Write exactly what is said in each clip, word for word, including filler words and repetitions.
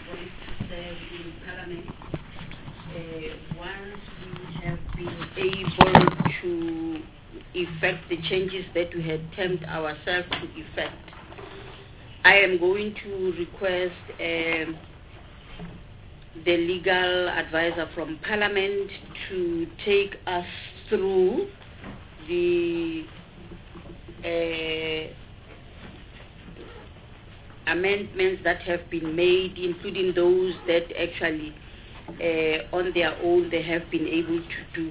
want to serve in Parliament. Uh, once we have been able to effect the changes that we had termed ourselves to effect, I am going to request um, the legal advisor from Parliament to take us through the uh, amendments that have been made, including those that actually uh, on their own they have been able to do.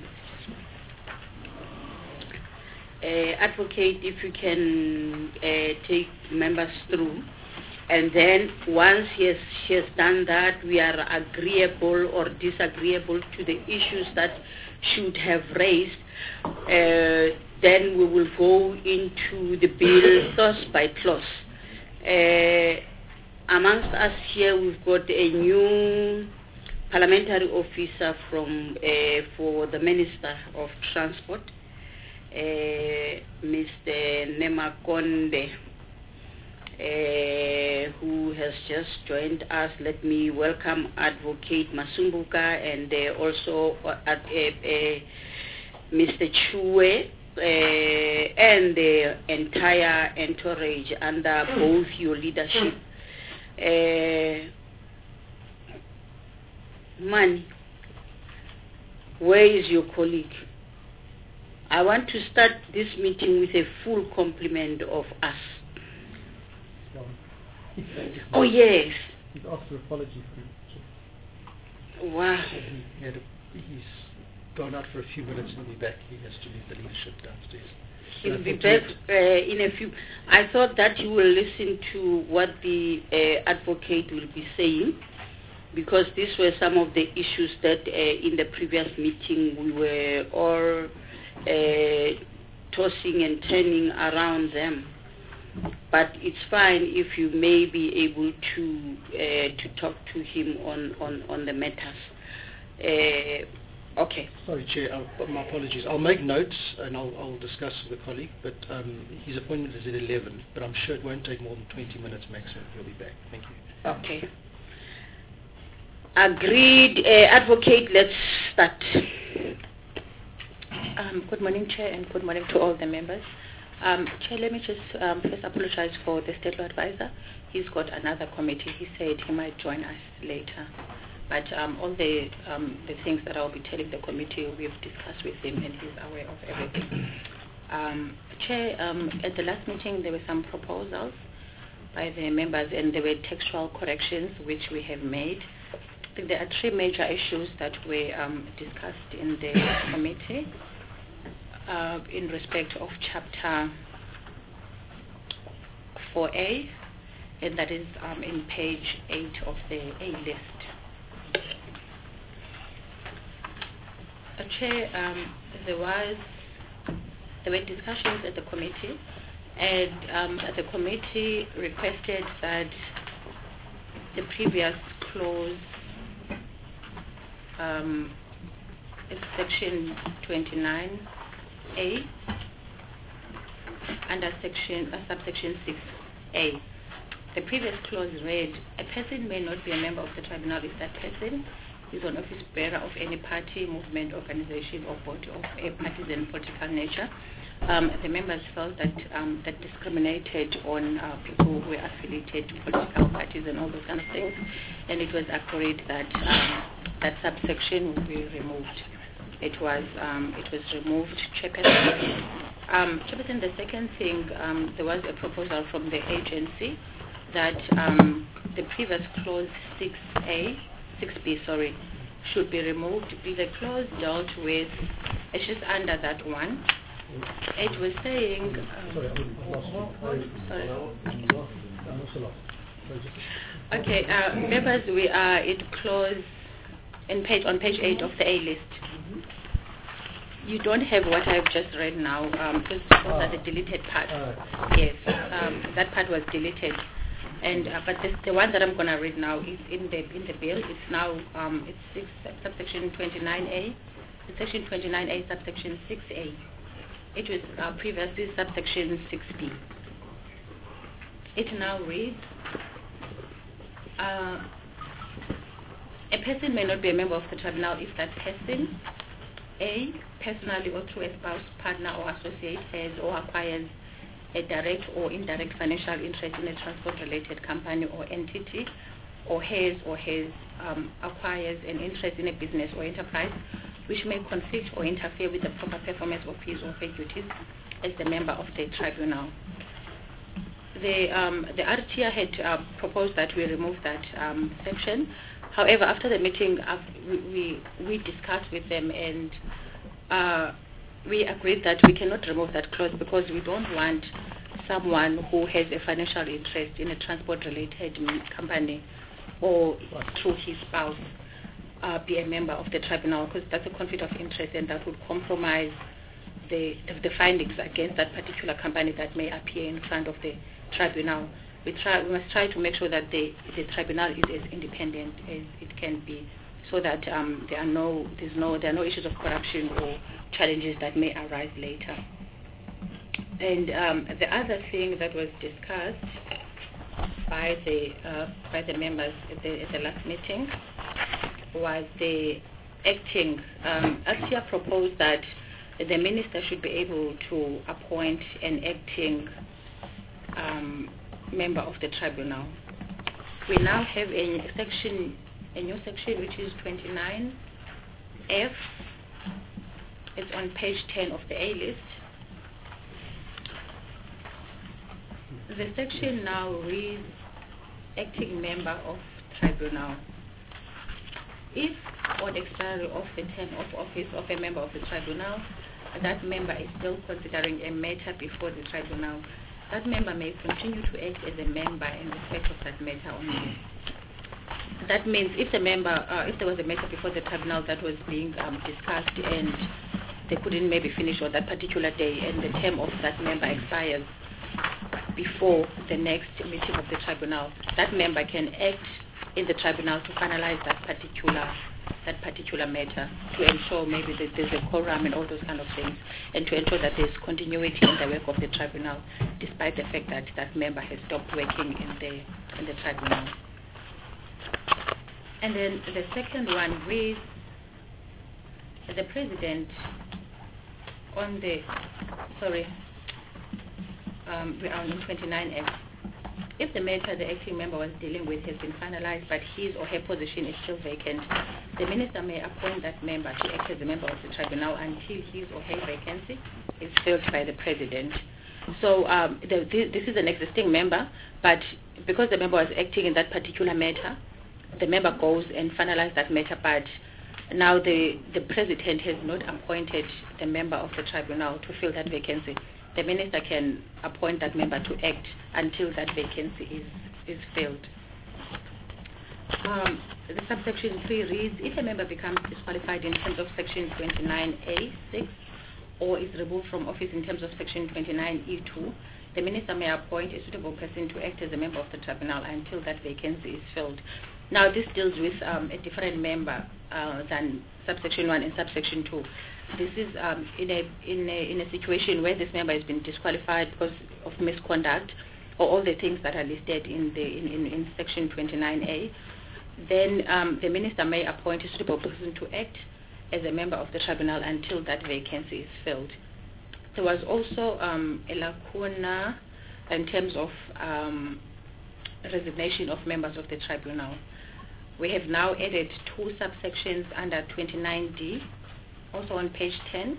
Uh, advocate, if you can uh, take members through, and then once he has, she has done that, we are agreeable or disagreeable to the issues that should have raised, uh, then we will go into the bill clause by clause. Uh, amongst us here, we've got a new parliamentary officer from uh, for the Minister of Transport, uh, Mister Nemakonde, uh, who has just joined us. Let me welcome Advocate Masumbuka and uh, also uh, uh, uh, Mister Chue, Uh, and the entire entourage under both your leadership. Uh, Mani, where is your colleague? I want to start this meeting with a full complement of us. Oh yes. He's asked for apology for it. Wow. He had a, he's gone out for a few minutes and he'll be back. He has to leave the leadership downstairs. He'll be back uh, in a few. I thought that you will listen to what the uh, advocate will be saying, because these were some of the issues that uh, in the previous meeting we were all uh, tossing and turning around them. But it's fine if you may be able to uh, to talk to him on, on, on the matters. Uh, Okay. Sorry, Chair. I'll, my apologies. I'll make notes and I'll, I'll discuss with the colleague. But um, his appointment is at eleven. But I'm sure it won't take more than twenty minutes maximum. He'll be back. Thank you. Okay. Agreed. Uh, advocate, let's start. Um, good morning, Chair, and good morning to all the members. Um, Chair, let me just um, first apologize for the state law advisor. He's got another committee. He said he might join us later. But um, all the um, the things that I'll be telling the committee, we've discussed with him, and he's aware of everything. Um, Chair, um, at the last meeting, there were some proposals by the members, and there were textual corrections which we have made. I think there are three major issues that were um, discussed in the committee uh, in respect of Chapter four A, and that is um, in page eight of the A list. Uh, Chair, um, there was there were discussions at the committee, and um, the committee requested that the previous clause, um, section twenty-nine A, under section uh, subsection six A. The previous clause read, "A person may not be a member of the tribunal if that person is an office bearer of any party, movement, organization, or body of a partisan political nature." Um, the members felt that um, that discriminated on uh, people who were affiliated to political parties and all those kind of things, and it was agreed that um, that subsection would be removed. It was um, it was removed, Chairperson. Um, Chairperson, the second thing, um, there was a proposal from the agency that um, the previous clause six A, six B, sorry, should be removed. The clause dealt with, it's just under that one. It was saying, um, sorry. Okay, uh, members, we are in clause in page on page eight of the A list. You don't have what I've just read now, um, because those are the deleted parts. Yes, um, that part was deleted. And uh, but this, the one that I'm going to read now is in the in the bill. It's now um, it's six, subsection twenty-nine A, it's section twenty-nine A, subsection six A. It was uh, previously subsection six B. It now reads: uh, A person may not be a member of the tribunal if that person, A, personally or through a spouse, partner or associate has or acquires a direct or indirect financial interest in a transport-related company or entity, or has or has um, acquires an interest in a business or enterprise which may conflict or interfere with the proper performance of his or her duties as the member of the tribunal. The, um, the R T I had uh, proposed that we remove that um, section. However, after the meeting, uh, we, we, we discussed with them and uh, we agreed that we cannot remove that clause because we don't want someone who has a financial interest in a transport-related company or through his spouse uh, be a member of the tribunal, because that's a conflict of interest and that would compromise the, the, the findings against that particular company that may appear in front of the tribunal. We, try, we must try to make sure that the, the tribunal is as independent as it can be, so that um, there are no there's no there are no issues of corruption or challenges that may arise later. And um, the other thing that was discussed by the uh, by the members at the, at the last meeting was the acting. Um, ASIA proposed that the minister should be able to appoint an acting um, member of the tribunal. We now have a section, a new section, which is twenty-nine F. It's on page ten of the A list. The section now reads acting member of tribunal. If on expiry of the term of office of a member of the tribunal, that member is still considering a matter before the tribunal, that member may continue to act as a member in respect of that matter only. That means if the member, uh, if there was a matter before the tribunal that was being um, discussed and they couldn't maybe finish on that particular day and the term of that member expires before the next meeting of the tribunal, that member can act in the tribunal to finalize that particular that particular matter, to ensure maybe that there's a quorum and all those kind of things, and to ensure that there's continuity in the work of the tribunal, despite the fact that that member has stopped working in the in the tribunal. And then the second one reads, the president on the sorry um, we are on twenty-nine F. If the matter the acting member was dealing with has been finalized but his or her position is still vacant, the minister may appoint that member to act as a member of the tribunal until his or her vacancy is filled by the president. So um, the, this is an existing member, but because the member was acting in that particular matter, the member goes and finalizes that matter, but now the, the president has not appointed the member of the tribunal to fill that vacancy. The minister can appoint that member to act until that vacancy is, is filled. Um, the subsection three reads, if a member becomes disqualified in terms of section twenty-nine A six or is removed from office in terms of section twenty-nine E two, the minister may appoint a suitable person to act as a member of the tribunal until that vacancy is filled. Now this deals with um, a different member uh, than subsection one and subsection two. This is um, in, a, in, a, in a situation where this member has been disqualified because of misconduct or all the things that are listed in, the, in, in, in section twenty-nine A. Then um, the minister may appoint a suitable person to act as a member of the tribunal until that vacancy is filled. There was also um, a lacuna in terms of um, resignation of members of the tribunal. We have now added two subsections under twenty-nine D, also on page ten.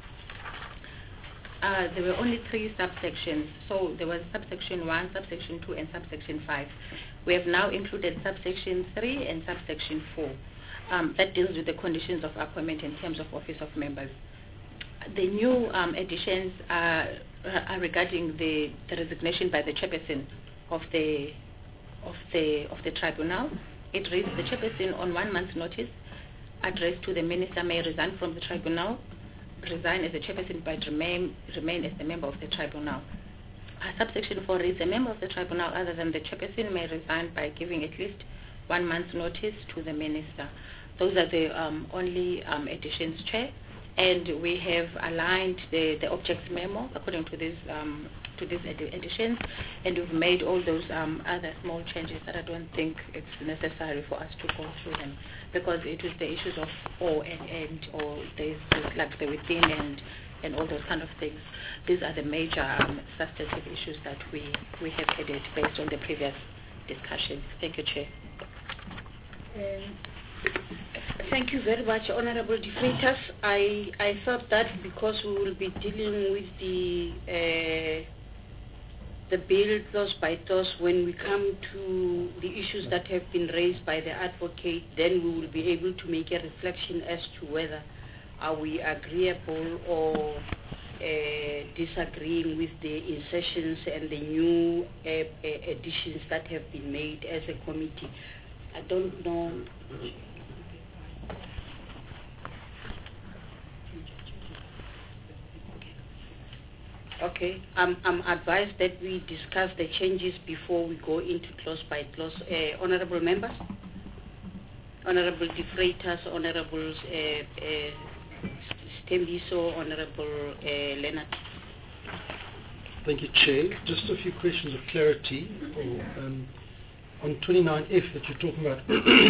Uh, there were only three subsections, so there was subsection one, subsection two, and subsection five. We have now included subsection three and subsection four. Um, that deals with the conditions of appointment in terms of office of members. The new um, additions are, are regarding the, the resignation by the chairperson of the of the of the tribunal. It reads, the chairperson on one month's notice addressed to the minister may resign from the tribunal, resign as a chairperson but remain remain as a member of the tribunal. Uh, subsection four reads, a member of the tribunal other than the chairperson may resign by giving at least one month's notice to the minister. Those are the um, only um, additions, Chair. And we have aligned the, the objects memo according to these um, to these edi- additions, and we've made all those um, other small changes that I don't think it's necessary for us to go through them, because it is the issues of or and and or there's, there's like the within and and all those kind of things. These are the major um, substantive issues that we, we have added based on the previous discussion. Thank you, Chair. Um, Thank you very much, Honorable Deflators. I, I thought that because we will be dealing with the uh, the bill clause by clause, when we come to the issues that have been raised by the advocate, then we will be able to make a reflection as to whether are we agreeable or uh, disagreeing with the insertions and the new uh, uh, additions that have been made as a committee. I don't know. Okay, I'm, I'm advised that we discuss the changes before we go into clause by clause. Uh, honorable members, Honorable Deflators, Honorable uh, uh, Stembiso, Honorable uh, Leonard. Thank you, Chair. Just a few questions of clarity. Or, um, on twenty-nine F that you're talking about,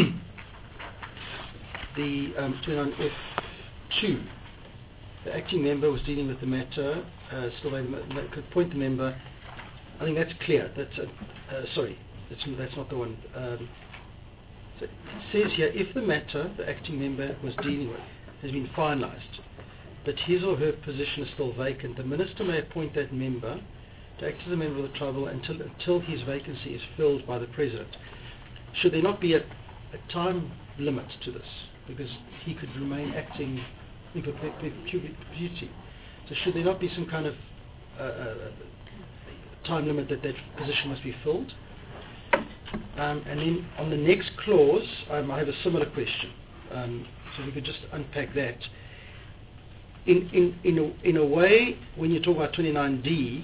the um, twenty-nine F two, the acting member was dealing with the matter, uh, still could appoint the member. I think that's clear. That's uh, uh, sorry, that's, that's not the one. Um, so it says here, if the matter the acting member was dealing with has been finalised, but his or her position is still vacant, the minister may appoint that member to act as a member of the tribunal until until his vacancy is filled by the president. Should there not be a, a time limit to this? Because he could remain acting in perpetuity. So should there not be some kind of uh, uh, time limit that that position must be filled? Um, and then on the next clause, um, I have a similar question. Um, so we could just unpack that. In in in a, in a way, when you talk about twenty-nine D,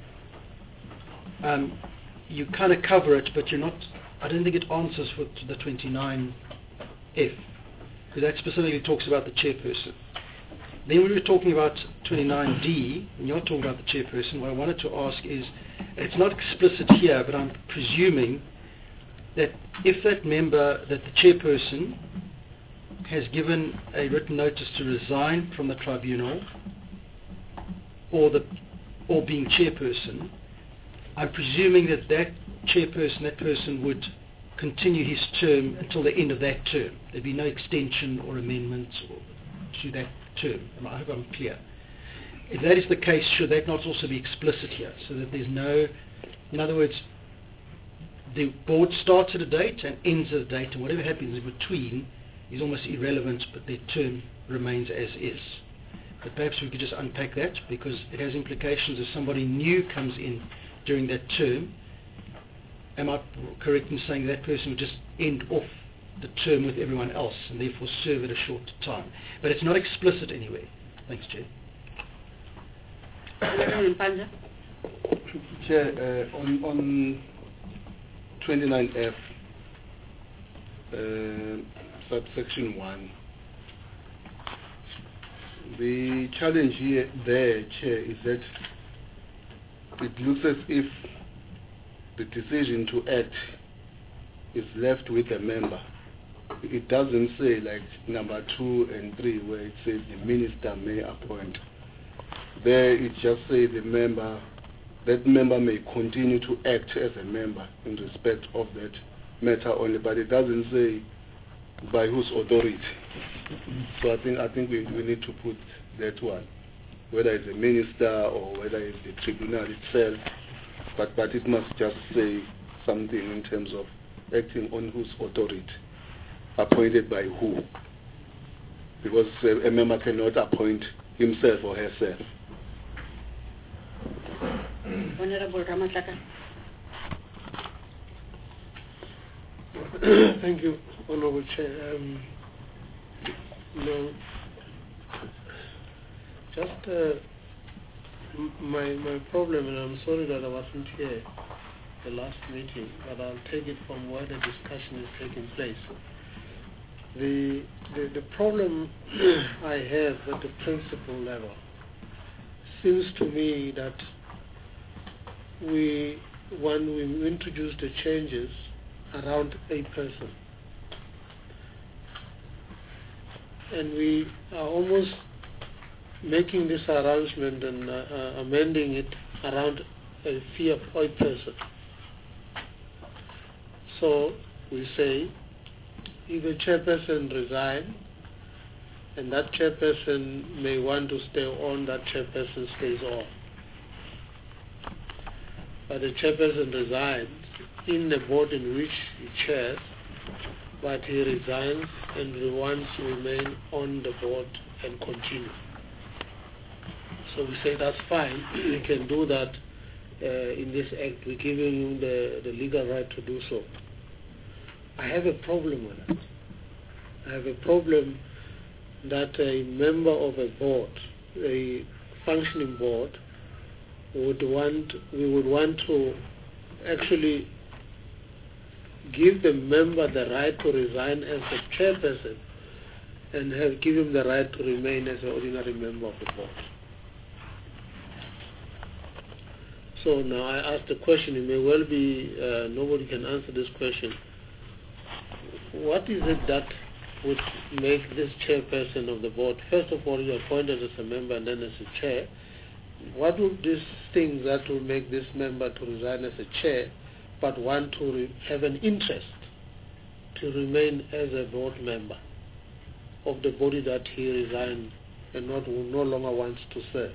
um, you kind of cover it, but you're not. I don't think it answers for the twenty-nine F, because that specifically talks about the chairperson. Then when we were talking about twenty-nine D, when you're talking about the chairperson, what I wanted to ask is, it's not explicit here, but I'm presuming that if that member, that the chairperson has given a written notice to resign from the tribunal, or the or being chairperson, I'm presuming that that chairperson, that person would continue his term until the end of that term. There'd be no extension or amendments or, to that term. I hope I'm clear. If that is the case, should that not also be explicit here, so that there's no, in other words, the board starts at a date and ends at a date, and whatever happens in between is almost irrelevant, but their term remains as is. But perhaps we could just unpack that, because it has implications if somebody new comes in during that term. Am I correct in saying that person would just end off the term with everyone else and therefore serve at a short time? But it's not explicit anywhere. Thanks, Chair. Chair, uh, on, on twenty-nine F, uh, subsection one, the challenge here there, Chair, is that it looks as if the decision to act is left with the member. It doesn't say like number two and three where it says the minister may appoint. There it just says the member, that member may continue to act as a member in respect of that matter only, but it doesn't say by whose authority. So I think I think we, we need to put that one, whether it's a minister or whether it's the tribunal itself, but, but it must just say something in terms of acting on whose authority, appointed by who, because a, a member cannot appoint himself or herself. Honorable Ramatlaka. Thank you, Honorable Chair. Um, no, just uh, m- my my problem, and I'm sorry that I wasn't here the last meeting, but I'll take it from where the discussion is taking place. The the, the problem I have at the principal level seems to me that we, when we introduced the changes, around a person. And we are almost making this arrangement and uh, uh, amending it around a fee of a person. So we say, if a chairperson resigns, and that chairperson may want to stay on, that chairperson stays on. But the chairperson resigns in the board in which he chairs, but he resigns and he wants to remain on the board and continue. So we say that's fine, we can do that uh, in this act, we're giving you the, the legal right to do so. I have a problem with that. I have a problem that a member of a board, a functioning board, would want, we would want to actually give the member the right to resign as the chairperson and have, give him the right to remain as an ordinary member of the board. So now I ask the question, it may well be uh, nobody can answer this question. What is it that would make this chairperson of the board, first of all, you're appointed as a member and then as a chair, what would these things that will make this member to resign as a chair but want to re have an interest to remain as a board member of the body that he resigned and not, no longer wants to serve?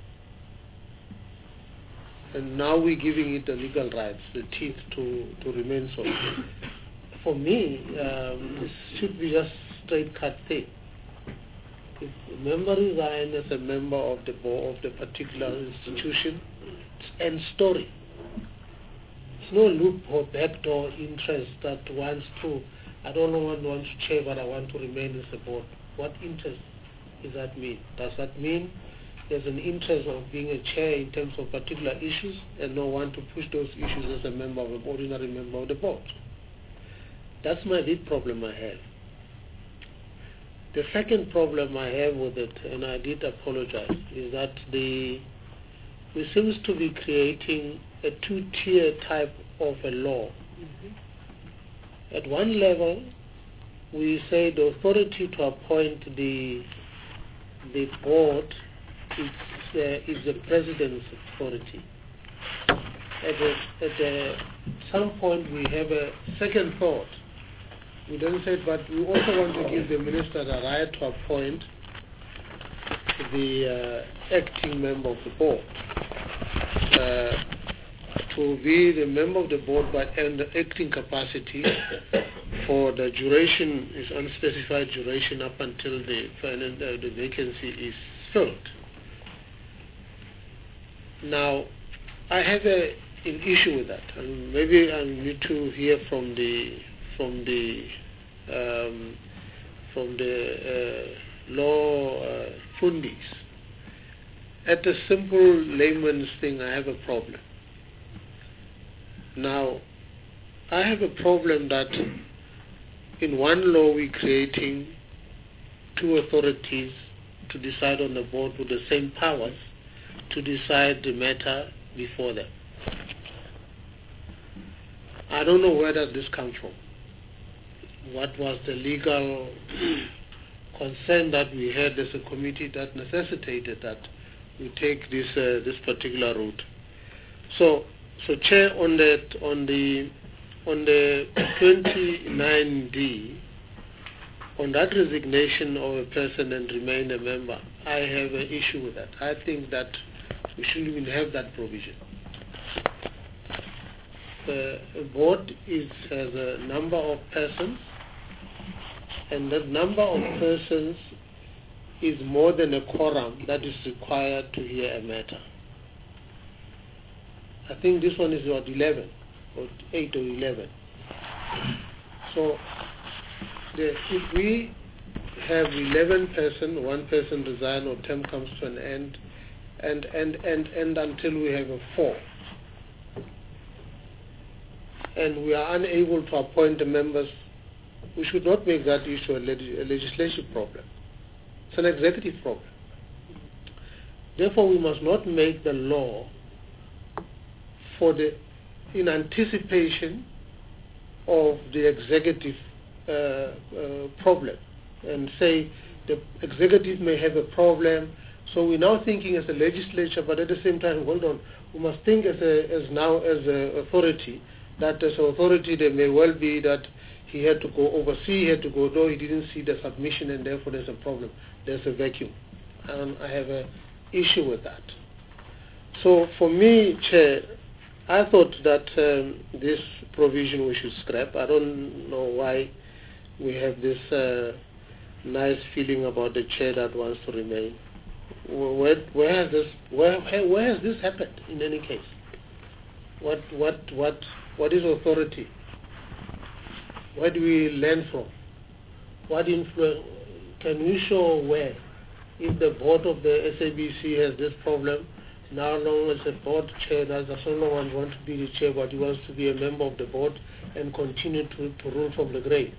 And now we're giving it the legal rights, the teeth to, to remain so. For me, um, this should be just straight-cut thing. If a member resigns as a member of the board of the particular institution, it's end story. It's no loophole, backdoor interest that wants to, I don't want, want to chair, but I want to remain as a board. What interest does that mean? Does that mean there's an interest of being a chair in terms of particular issues and not want to push those issues as a member of an ordinary member of the board? That's my big problem I have. The second problem I have with it, and I did apologize, is that the we seems to be creating a two-tier type of a law. Mm-hmm. At one level, we say the authority to appoint the the board is, uh, is the president's authority. At, a, at a, some point, we have a second thought. We don't say it, but we also want to give the minister the right to appoint the uh, acting member of the board uh, to be the member of the board but in the acting capacity for the duration, is unspecified duration up until the, uh, the vacancy is filled. Now, I have a, an issue with that, and maybe I need to hear from the from the um, from the uh, law uh, fundis. At a simple layman's thing, I have a problem. Now, I have a problem that in one law we're creating two authorities to decide on the board with the same powers to decide the matter before them. I don't know where does this come from. What was the legal concern that we had as a committee that necessitated that we take this uh, this particular route? So, so Chair, on that on the on the twenty-nine D, on that resignation of a person and remain a member, I have an issue with that. I think that we shouldn't even have that provision. The board is has a number of persons, and that number of persons is more than a quorum that is required to hear a matter. I think this one is about eleven, or eight or eleven. So, the, if we have eleven persons, one person resign or term comes to an end, and, and, and, and until we have a four, and we are unable to appoint the members, we should not make that issue a, leg a legislative problem. It's an executive problem. Therefore, we must not make the law for the, in anticipation of the executive uh, uh, problem, and say the executive may have a problem. So we're now thinking as a legislature, but at the same time, hold on, we must think as a, as now as an authority, that as an authority there may well be that he had to go oversee, he had to go, no, he didn't see the submission, and therefore there's a problem, there's a vacuum. And I have an issue with that. So for me, Chair, I thought that um, this provision we should scrap. I don't know why we have this uh, nice feeling about the Chair that wants to remain. Where, where has this where, where has this happened in any case? What what what what is authority? Where do we learn from? What influence can we show where? If the board of the S A B C has this problem, now long as a board chair does no one want to be the chair, but he wants to be a member of the board and continue to, to rule from the grave.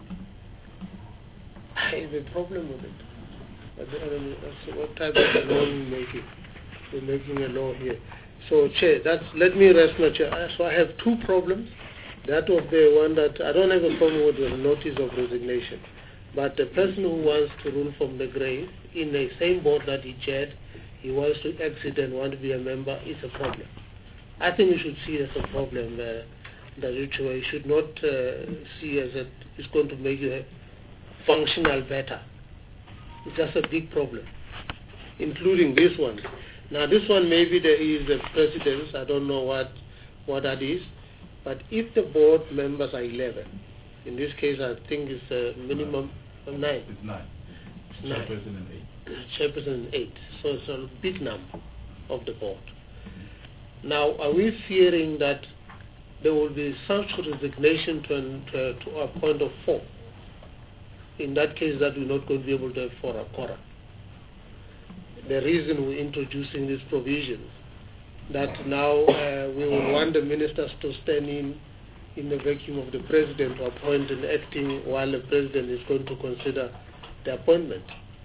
I have a problem with it. I mean, that's what type of law we're making? We're making a law here. So, Chair, that's, let me rest my chair. So I have two problems. That of the one that I don't have a problem with the notice of resignation. But the person who wants to rule from the grave in the same board that he chaired, he wants to exit and want to be a member, is a problem. I think we should see it as a problem uh, that we should not uh, see as that it's going to make you functional better. It's just a big problem, including this one. Now this one maybe there is a precedence, I don't know what, what that is, but if the board members are eleven, in this case I think it's a minimum of nine. It's nine. It's nine. Chairperson and eight. Chairperson and eight. So it's a big number of the board. Now are we fearing that there will be such resignation to, an, to, to a point of four? In that case, that we're not going to be able to have for a quorum. The reason we're introducing these provisions, that now uh, we will want the ministers to stand in in the vacuum of the president to appoint an acting while the president is going to consider the appointment.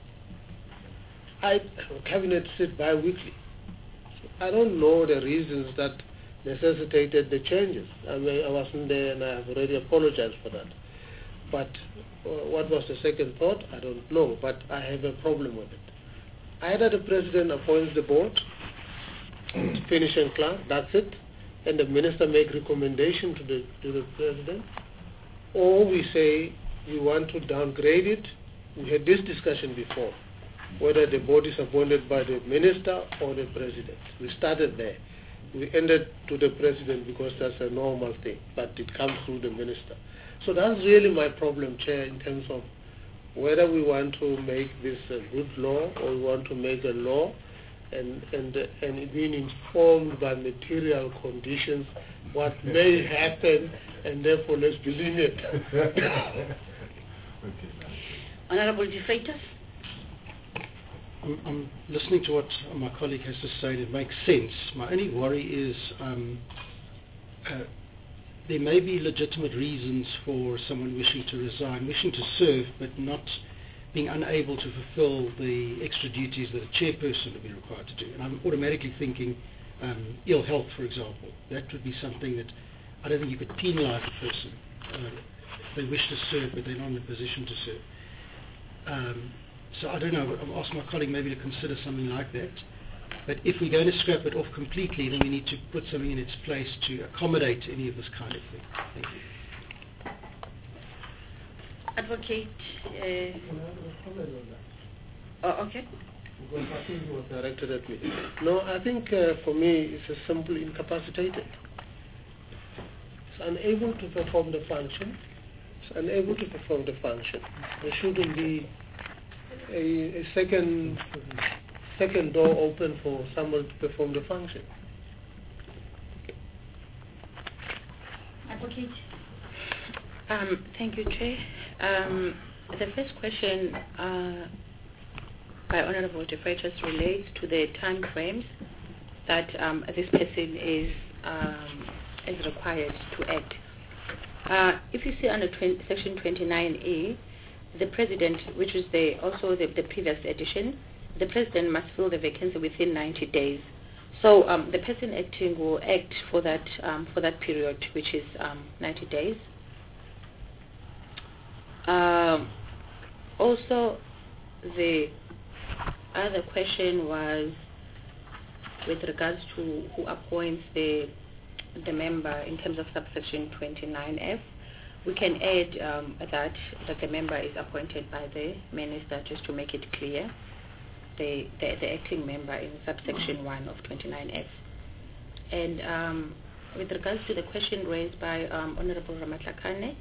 I, cabinet sit bi-weekly. So I don't know the reasons that necessitated the changes. I mean, I wasn't there and I have already apologized for that. But uh, what was the second thought? I don't know, but I have a problem with it. Either the president appoints the board, finish and clear, that's it, and the minister make recommendation to the, to the president, or we say we want to downgrade it. We had this discussion before, whether the board is appointed by the minister or the president. We started there. We ended to the president because that's a normal thing, but it comes through the minister. So that's really my problem, Chair, in terms of whether we want to make this a good law or we want to make a law and and uh, and being informed by material conditions what may happen, and therefore let's believe it. Okay. Honorable De Freitas? I'm, I'm listening to what my colleague has to say, and it makes sense. My only worry is um, uh, there may be legitimate reasons for someone wishing to resign, wishing to serve, but not being unable to fulfill the extra duties that a chairperson would be required to do. And I'm automatically thinking um, ill health, for example. That would be something that I don't think you could penalise a person. Uh, they wish to serve, but they're not in a position to serve. Um, so I don't know, I'll ask my colleague maybe to consider something like that. But if we're going to scrap it off completely, then we need to put something in its place to accommodate any of this kind of thing. Thank you. Advocate. Uh, oh, okay. Because I think it was directed at me. No, I think uh, for me it's a simple incapacitated. It's unable to perform the function. It's unable to perform the function. There shouldn't be a, a second second door open for someone to perform the function. Advocate. Um, thank you, Chair. Um, the first question uh, by Honourable De Freitas relates to the time frames that um, this person is um, is required to act. Uh, if you see under twenty, Section twenty-nine A, the President, which is the, also the, the previous edition, the President must fill the vacancy within ninety days. So um, the person acting will act for that um, for that period, which is um, ninety days. Um, also, the other question was with regards to who appoints the the member in terms of subsection twenty-nine F. We can add um, that that the member is appointed by the minister, just to make it clear. The, the, the acting member in subsection one of twenty-nine F. And um, with regards to the question raised by um, Honorable Ramatlakane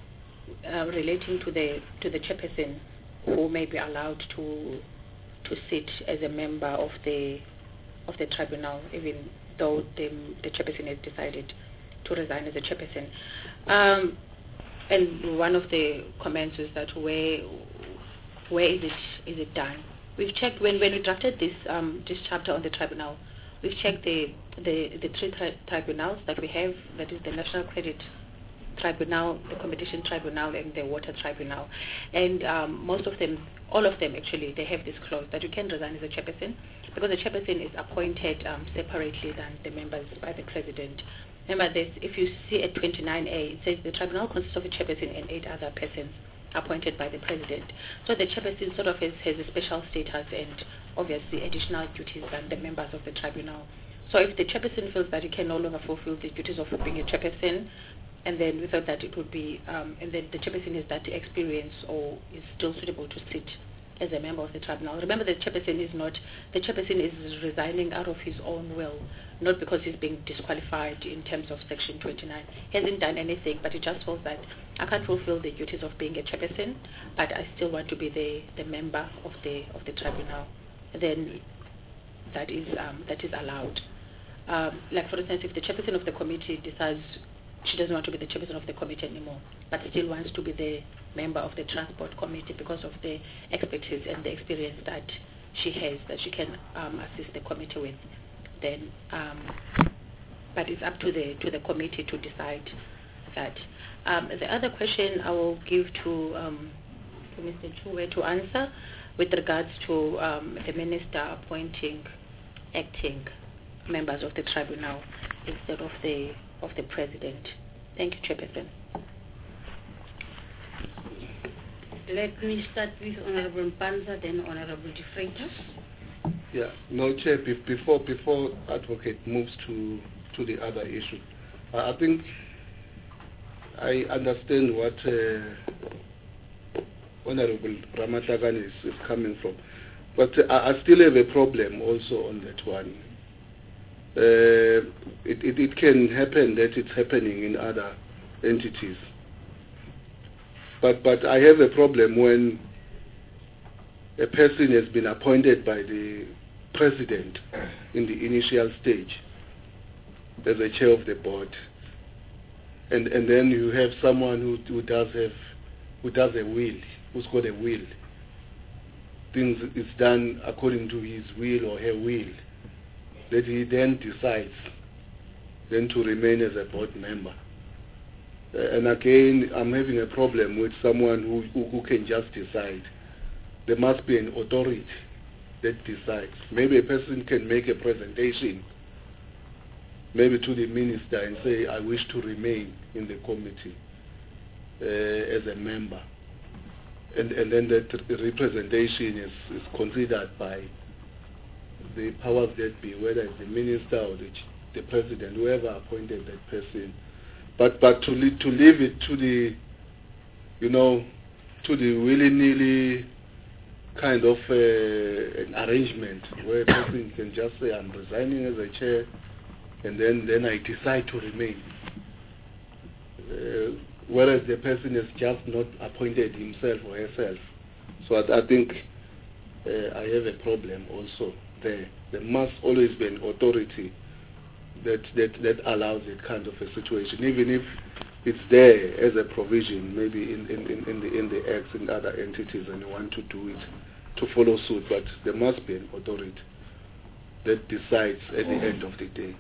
uh, relating to the to the chairperson who may be allowed to to sit as a member of the of the tribunal, even though the, the chairperson has decided to resign as a chairperson. Um, and one of the comments is that where where is it is it done? We've checked when, when we drafted this um, this chapter on the tribunal. We've checked the the, the three tri- tribunals that we have. That is the National Credit Tribunal, the Competition Tribunal, and the Water Tribunal. And um, most of them, all of them actually, they have this clause that you can resign as a chairperson, because the chairperson is appointed um, separately than the members by the president. Remember this, if you see at twenty-nine A, it says the tribunal consists of a chairperson and eight other persons appointed by the president. So the chairperson sort of has, has a special status and obviously additional duties than the members of the tribunal. So if the chairperson feels that he can no longer fulfill the duties of being a chairperson, and then we thought that it would be, um, and then the chairperson has that experience or is still suitable to sit as a member of the tribunal. Remember, the chairperson is not, the chairperson is resigning out of his own will, not because he's being disqualified in terms of Section twenty-nine. He hasn't done anything, but he just feels that I can't fulfill the duties of being a chairperson, but I still want to be the, the member of the of the tribunal. Then that is um, that is allowed. Um, like for instance, if the chairperson of the committee decides she doesn't want to be the chairperson of the committee anymore, but still wants to be the member of the transport committee because of the expertise and the experience that she has, that she can um, assist the committee with, then, um, but it's up to the to the committee to decide that. Um, the other question I will give to, um, to Mister Chuwe to answer with regards to um, the minister appointing acting members of the tribunal instead of the of the president. Thank you, Chairperson. Let me start with Honorable Panza, then Honorable De Freitas. Yeah, no, Chair, be- before before Advocate moves to, to the other issue, uh, I think I understand what uh, Honorable Ramatlakane is, is coming from, but uh, I still have a problem also on that one. Uh, it, it, it can happen that it's happening in other entities. But but I have a problem when a person has been appointed by the president in the initial stage as a chair of the board, and and then you have someone who, who does have who does a will, who's got a will. Things is done according to his will or her will, that he then decides then to remain as a board member. Uh, and again, I'm having a problem with someone who, who, who can just decide. There must be an authority that decides. Maybe a person can make a presentation, maybe to the minister, and say, I wish to remain in the committee uh, as a member. And, and then that representation is, is considered by the powers that be, whether it's the minister or the, the president, whoever appointed that person. But but to leave, to leave it to the, you know, to the willy-nilly kind of uh, an arrangement where a person can just say, I'm resigning as a chair, and then, then I decide to remain. Uh, whereas the person has just not appointed himself or herself. So I, I think uh, I have a problem also there. There must always be an authority that, that, that allows that kind of a situation, even if it's there as a provision, maybe in, in, in, in the in the acts in other entities, and you want to do it to follow suit, but there must be an authority that decides at the end of the day.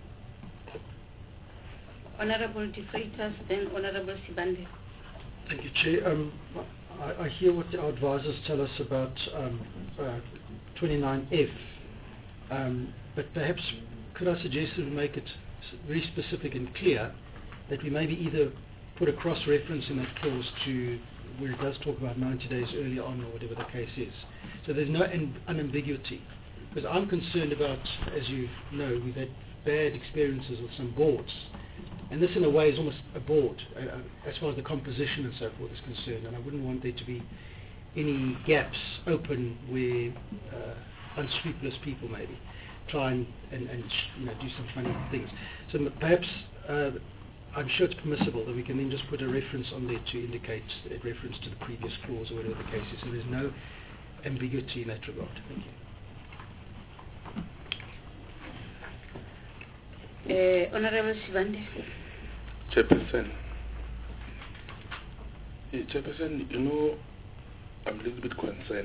Honorable De Freitas, then Honorable Sibande. Thank you, Chair. Um, I, I hear what our advisors tell us about um, uh, twenty-nine F Um, but perhaps could I suggest that we make it s- very specific and clear that we maybe either put a cross-reference in that clause to where it does talk about ninety days earlier on or whatever the case is. So there's no un- unambiguity. Because I'm concerned about, as you know, we've had bad experiences with some boards. And this in a way is almost a board, uh, as far as the composition and so forth is concerned. And I wouldn't want there to be any gaps open where uh, unscrupulous people maybe try and, and, and sh- you know, do some funny things. So m- perhaps, uh, I'm sure it's permissible that we can then just put a reference on there to indicate a reference to the previous clause or whatever the case is. So there's no ambiguity in that regard. Thank you. Uh, Honorable Sivande. Chairperson. Yeah, Chairperson, you know, I'm a little bit concerned.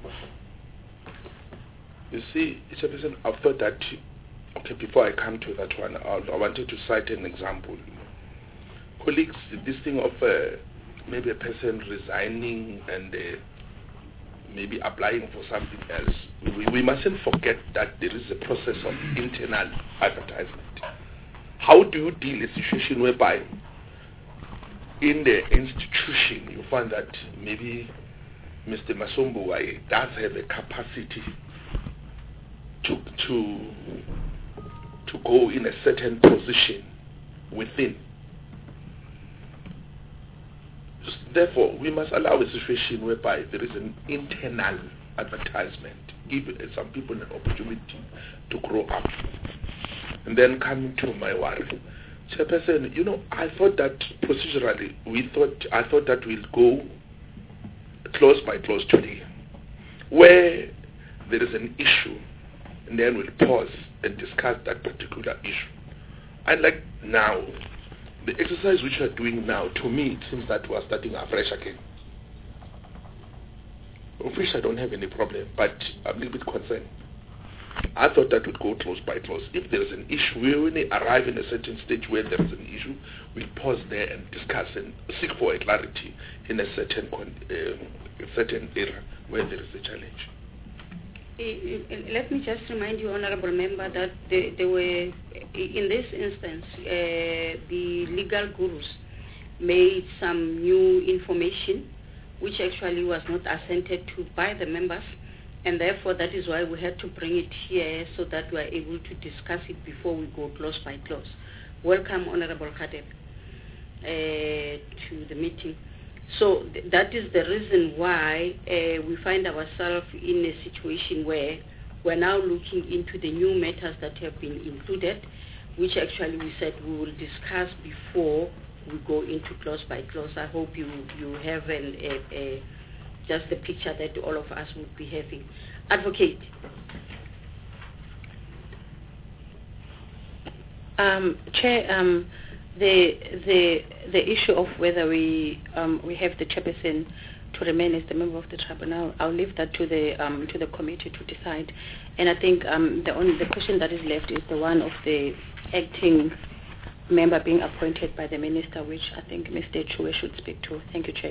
You see, Chairperson, I thought that, okay, before I come to that one, I, I wanted to cite an example. Colleagues, this thing of uh, maybe a person resigning and uh, maybe applying for something else, we, we mustn't forget that there is a process of internal advertisement. How do you deal with a situation whereby in the institution you find that maybe Mister Masombo does have a capacity to to to go in a certain position within? Therefore, we must allow a situation whereby there is an internal advertisement, give some people an opportunity to grow up. And then coming to my worry, Chairperson, you know, I thought that procedurally, we thought, I thought that we'll go clause by clause today, where there is an issue, and then we'll pause and discuss that particular issue. And like now, the exercise which we are doing now, to me, it seems that we are starting afresh again. Of which I don't have any problem, but I'm a little bit concerned. I thought that would go clause by clause. If there is an issue, we only arrive in a certain stage where there is an issue, we pause there and discuss and seek for a clarity in a certain con- uh, a certain area where there is a challenge. Uh, uh, Let me just remind you, Honorable Member, that they, they were, in this instance, uh, the legal gurus made some new information which actually was not assented to by the members, and therefore that is why we had to bring it here so that we are able to discuss it before we go clause by clause. Welcome, Honorable Kadeb, uh, to the meeting. So th- that is the reason why uh, we find ourselves in a situation where we're now looking into the new matters that have been included, which actually we said we will discuss before we go into clause by clause. I hope you, you have an, a, a, just the picture that all of us would be having. Advocate. Um, Chair, um, the the the issue of whether we um, we have the chairperson to remain as the member of the tribunal, I'll leave that to the um, to the committee to decide. And I think um, the only the question that is left is the one of the acting member being appointed by the minister, which I think Mister Chue should speak to. Thank you, Chair.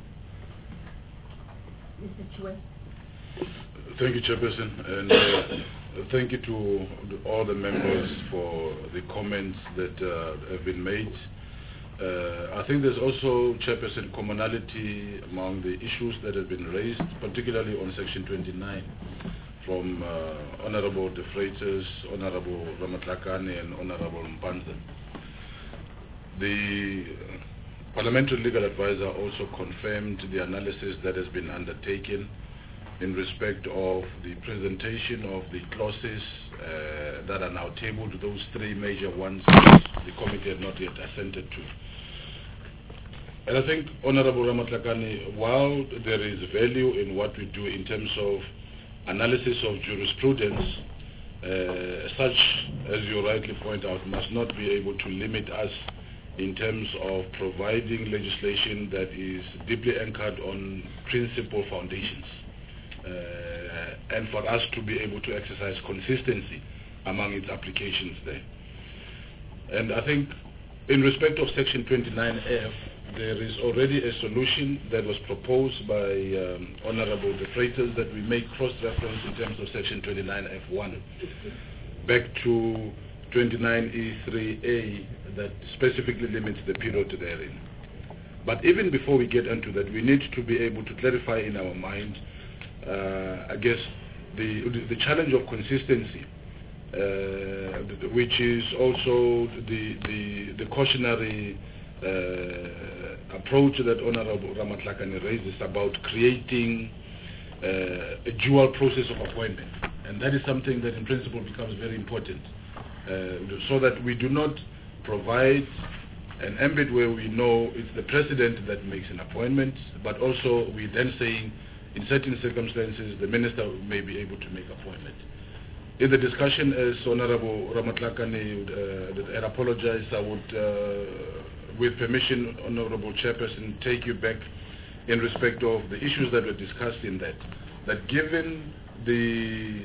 Mister Chue. Thank you, Chairperson, and uh, thank you to all the members for the comments that uh, have been made. Uh, I think there's also, Chairperson, commonality among the issues that have been raised, particularly on Section twenty-nine, from uh, Honorable De Freitas, Honorable Ramatlakane, and Honorable Mpanza. The Parliamentary Legal Advisor also confirmed the analysis that has been undertaken in respect of the presentation of the clauses uh, that are now tabled, those three major ones the committee had not yet assented to. And I think, Honorable Ramatlakane, while there is value in what we do in terms of analysis of jurisprudence, uh, such, as you rightly point out, must not be able to limit us in terms of providing legislation that is deeply anchored on principal foundations. Uh, and for us to be able to exercise consistency among its applications there. And I think in respect of Section twenty-nine F, there is already a solution that was proposed by um, Honorable De Freitas that we make cross-reference in terms of Section twenty-nine F one back to twenty-nine E three A that specifically limits the period therein. But even before we get into that, we need to be able to clarify in our mind, uh, I guess, the, the challenge of consistency, uh, which is also the, the, the cautionary uh, approach that Honorable Ramatlakane raises about creating uh, a dual process of appointment. And that is something that in principle becomes very important, uh, so that we do not provide an ambit where we know it's the president that makes an appointment, but also we then saying in certain circumstances the minister may be able to make appointment. In the discussion, as Honorable Ramatlakane would uh, apologize, I would, uh, with permission, Honorable Chairperson, take you back in respect of the issues that were discussed in that, that given the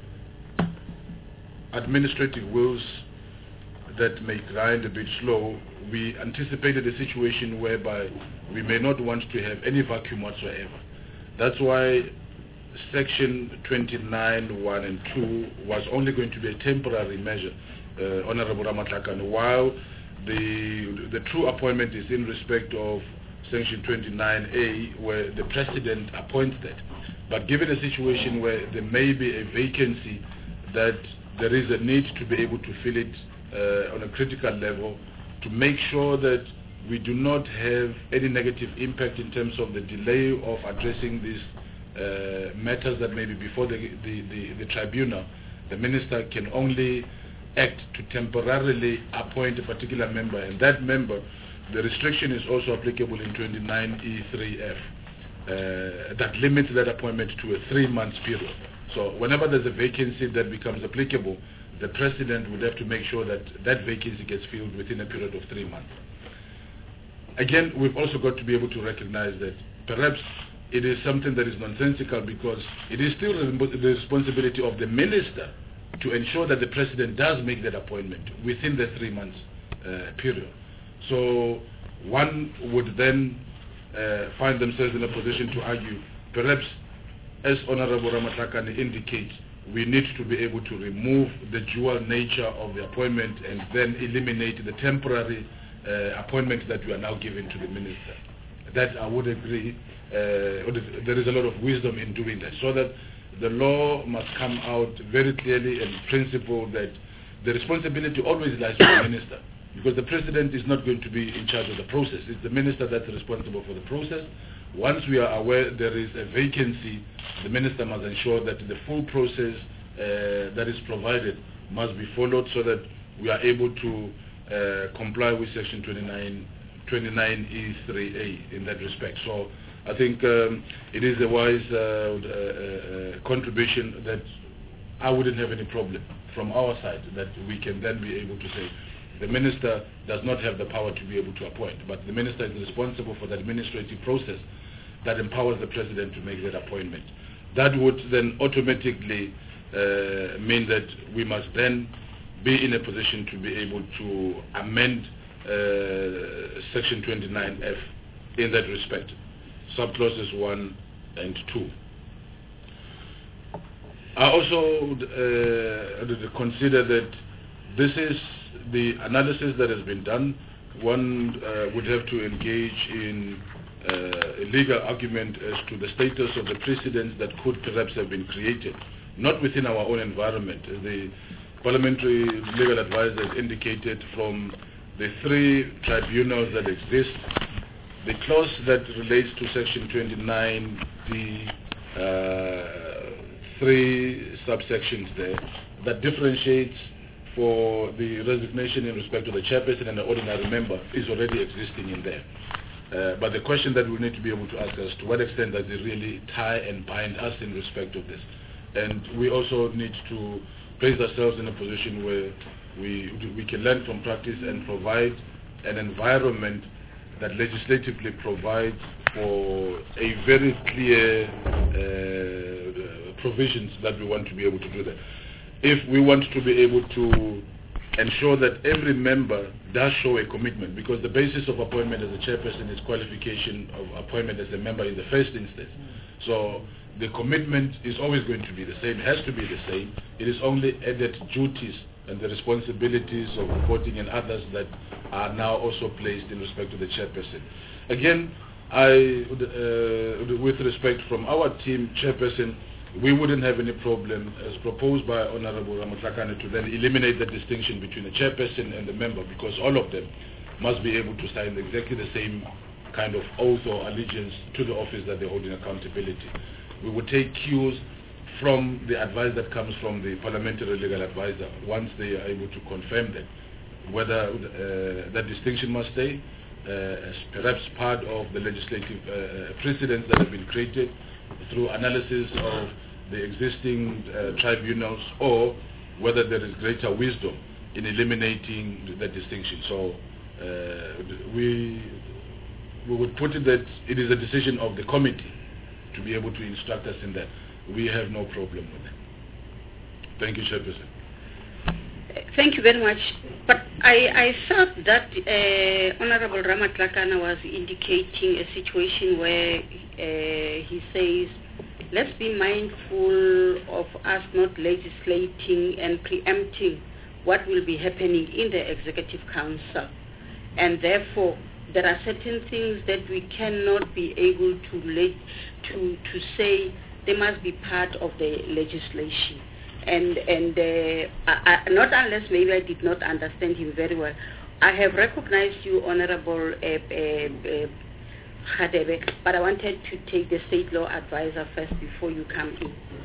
administrative wheels that may grind a bit slow, we anticipated a situation whereby we may not want to have any vacuum whatsoever. That's why Section twenty-nine one and two was only going to be a temporary measure, uh, Honorable Ramatlakane, while the, the true appointment is in respect of Section twenty-nine A, where the President appoints that. But given a situation where there may be a vacancy, that there is a need to be able to fill it uh, on a critical level, to make sure that we do not have any negative impact in terms of the delay of addressing these uh, matters that may be before the, the, the, the tribunal. The minister can only act to temporarily appoint a particular member, and that member, the restriction is also applicable in twenty-nine E three F, uh, that limits that appointment to a three-month period. So whenever there's a vacancy that becomes applicable, the President would have to make sure that that vacancy gets filled within a period of three months. Again, we've also got to be able to recognize that perhaps it is something that is nonsensical, because it is still the responsibility of the minister to ensure that the President does make that appointment within the three months uh, period. So one would then uh, find themselves in a position to argue, perhaps, as Honorable Ramatlakane indicates, we need to be able to remove the dual nature of the appointment and then eliminate the temporary uh, appointment that we are now giving to the minister. That I would agree, uh, there is a lot of wisdom in doing that, so that the law must come out very clearly and principle that the responsibility always lies with the minister, because the President is not going to be in charge of the process. It's the minister that's responsible for the process. Once we are aware there is a vacancy, the minister must ensure that the full process uh, that is provided must be followed, so that we are able to uh, comply with Section twenty-nine E three A in that respect. So I think um, it is a wise uh, uh, uh, contribution that I wouldn't have any problem from our side, that we can then be able to say the minister does not have the power to be able to appoint, but the minister is responsible for the administrative process that empowers the President to make that appointment. That would then automatically uh, mean that we must then be in a position to be able to amend uh, Section twenty-nine F in that respect, subclauses one and two. I also uh, consider that this is the analysis that has been done. One uh, would have to engage in uh, a legal argument as to the status of the precedents that could perhaps have been created, not within our own environment. The parliamentary legal advisor has indicated from the three tribunals that exist, the clause that relates to Section twenty-nine, the uh, three subsections there, that differentiates for the resignation in respect to the chairperson and the ordinary member is already existing in there. Uh, but the question that we need to be able to ask is, to what extent does it really tie and bind us in respect of this? And we also need to place ourselves in a position where we, we can learn from practice and provide an environment that legislatively provides for a very clear uh, provisions that we want to be able to do that. If we want to be able to ensure that every member does show a commitment, because the basis of appointment as a chairperson is qualification of appointment as a member in the first instance. So the commitment is always going to be the same, has to be the same. It is only added duties and the responsibilities of reporting and others that are now also placed in respect to the chairperson. Again, I, uh, with respect from our team chairperson, we wouldn't have any problem, as proposed by Honorable Ramatlakane, to then eliminate the distinction between the chairperson and the member, because all of them must be able to sign exactly the same kind of oath or allegiance to the office that they're holding accountability. We would take cues from the advice that comes from the parliamentary legal advisor once they are able to confirm that, whether uh, that distinction must stay uh, as perhaps part of the legislative uh, precedents that have been created through analysis of the existing uh, tribunals, or whether there is greater wisdom in eliminating that distinction. So uh, we, we would put it that it is a decision of the committee to be able to instruct us in that. We have no problem with that. Thank you, Chairperson. Thank you very much. But I, I felt that uh, Honorable Ramatlakane was indicating a situation where uh, he says, let's be mindful of us not legislating and preempting what will be happening in the Executive Council. And therefore, there are certain things that we cannot be able to, le- to, to say they must be part of the legislation. And, and uh, I, I, not unless maybe I did not understand him very well. I have recognized you, Honorable uh, uh, uh, Hadebe, but I wanted to take the state law advisor first before you come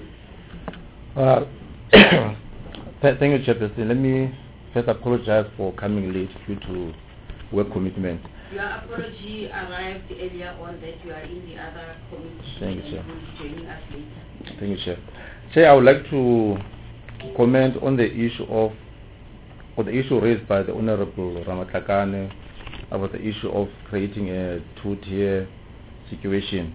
in. Uh, th- thank you, Chairperson. Let me first apologize for coming late due to work commitment. Your apology arrived earlier on that you are in the other committee. Thank you, and Chair. will be joining us later. Thank you, Chair. Chair, I would like to comment on the issue of, or the issue raised by the Honorable Ramatlakane about the issue of creating a two-tier situation.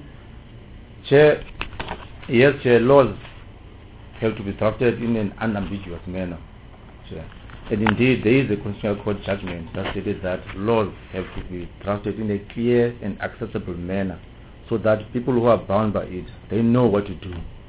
Chair, yes, Chair, laws have to be drafted in an unambiguous manner, Chair. And indeed, there is a Constitutional Court judgment that stated that laws have to be drafted in a clear and accessible manner so that people who are bound by it, they know what to do.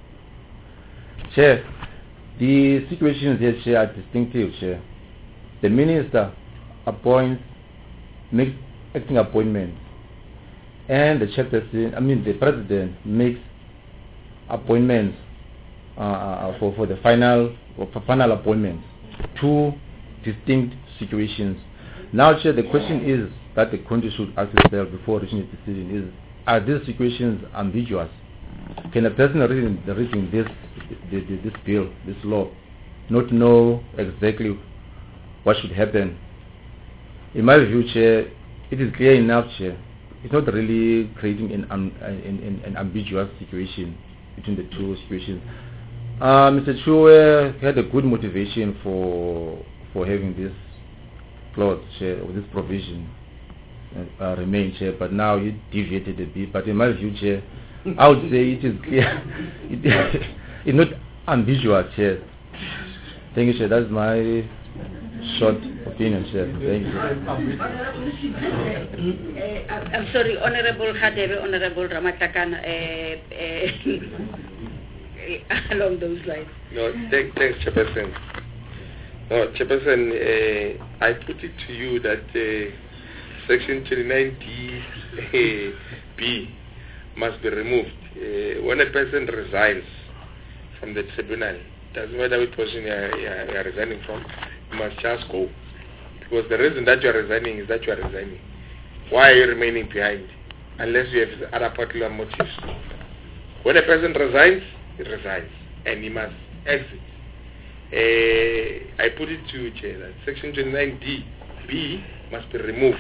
Chair, the situations here, Chair, are distinctive, Chair. The minister appoints, makes acting appointments, and the chairperson, I mean the president, makes appointments uh, for, for the final, for final appointments. Two distinct situations. Now, Chair, the question is that the country should ask itself before reaching a decision is, are these situations ambiguous? Can a person reading, reading this, this, this bill, this law, not know exactly what should happen? In my view, Chair, it is clear enough, Chair. It's not really creating an, um, an, an, an ambiguous situation between the two situations. Uh, Mister Chue had a good motivation for for having this clause, Chair, or this provision uh, remain, Chair, but now he deviated a bit. But in my view, Chair, I would say it is clear. it, it's not ambiguous, Chair. Thank you, Chair. That's my short opinion, Chair. Thank you. uh, I'm sorry, Honorable Hadebe, Honorable Ramatlakane, uh, uh, along those lines. No, thank, thanks, Chairperson. No, Chairperson, uh, I put it to you that uh, Section twenty-nine D B must be removed. Uh, when a person resigns from the tribunal, doesn't matter which position you are, you are resigning from, you must just go. Because the reason that you are resigning is that you are resigning. Why are you remaining behind? Unless you have other particular motives. When a person resigns, he resigns, and he must exit. Uh, I put it to you, Chair, that Section twenty-nine D B must be removed.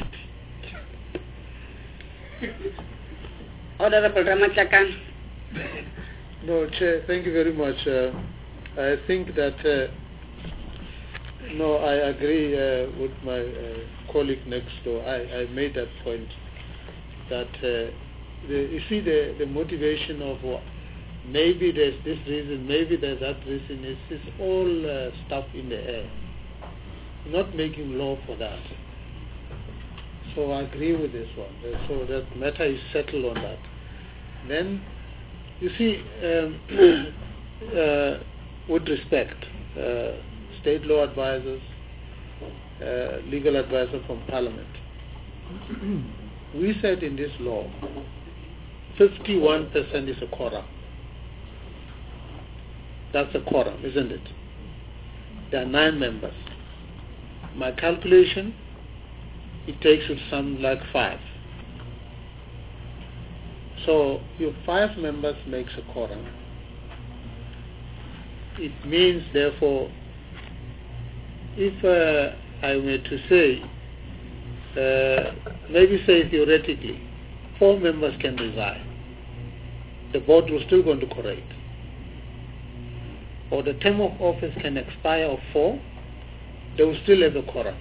Honorable Ramatlakane. No, Chair, thank you very much. Uh, I think that, uh, no, I agree uh, with my uh, colleague next door. I, I made that point that, uh, the, you see, the, the motivation of what, maybe there's this reason, maybe there's that reason, it's, it's all uh, stuff in the air. not making law for that. So I agree with this one. So that matter is settled on that. Then, you see, um, uh, with respect, uh, state law advisors, uh, legal advisor from Parliament, we said in this law, fifty-one percent is a quorum. That's a quorum, isn't it? There are nine members. My calculation, it takes it some like five. So your five members makes a quorum. It means, therefore, if uh, I were to say, uh, maybe say theoretically, four members can resign, the board will still go into correct. Or the term of office can expire of four, they will still have a quorum.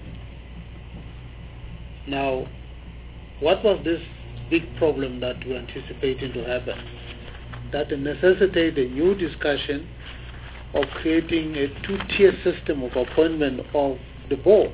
Now, what was this big problem that we anticipated to happen? That necessitated a new discussion of creating a two-tier system of appointment of the board.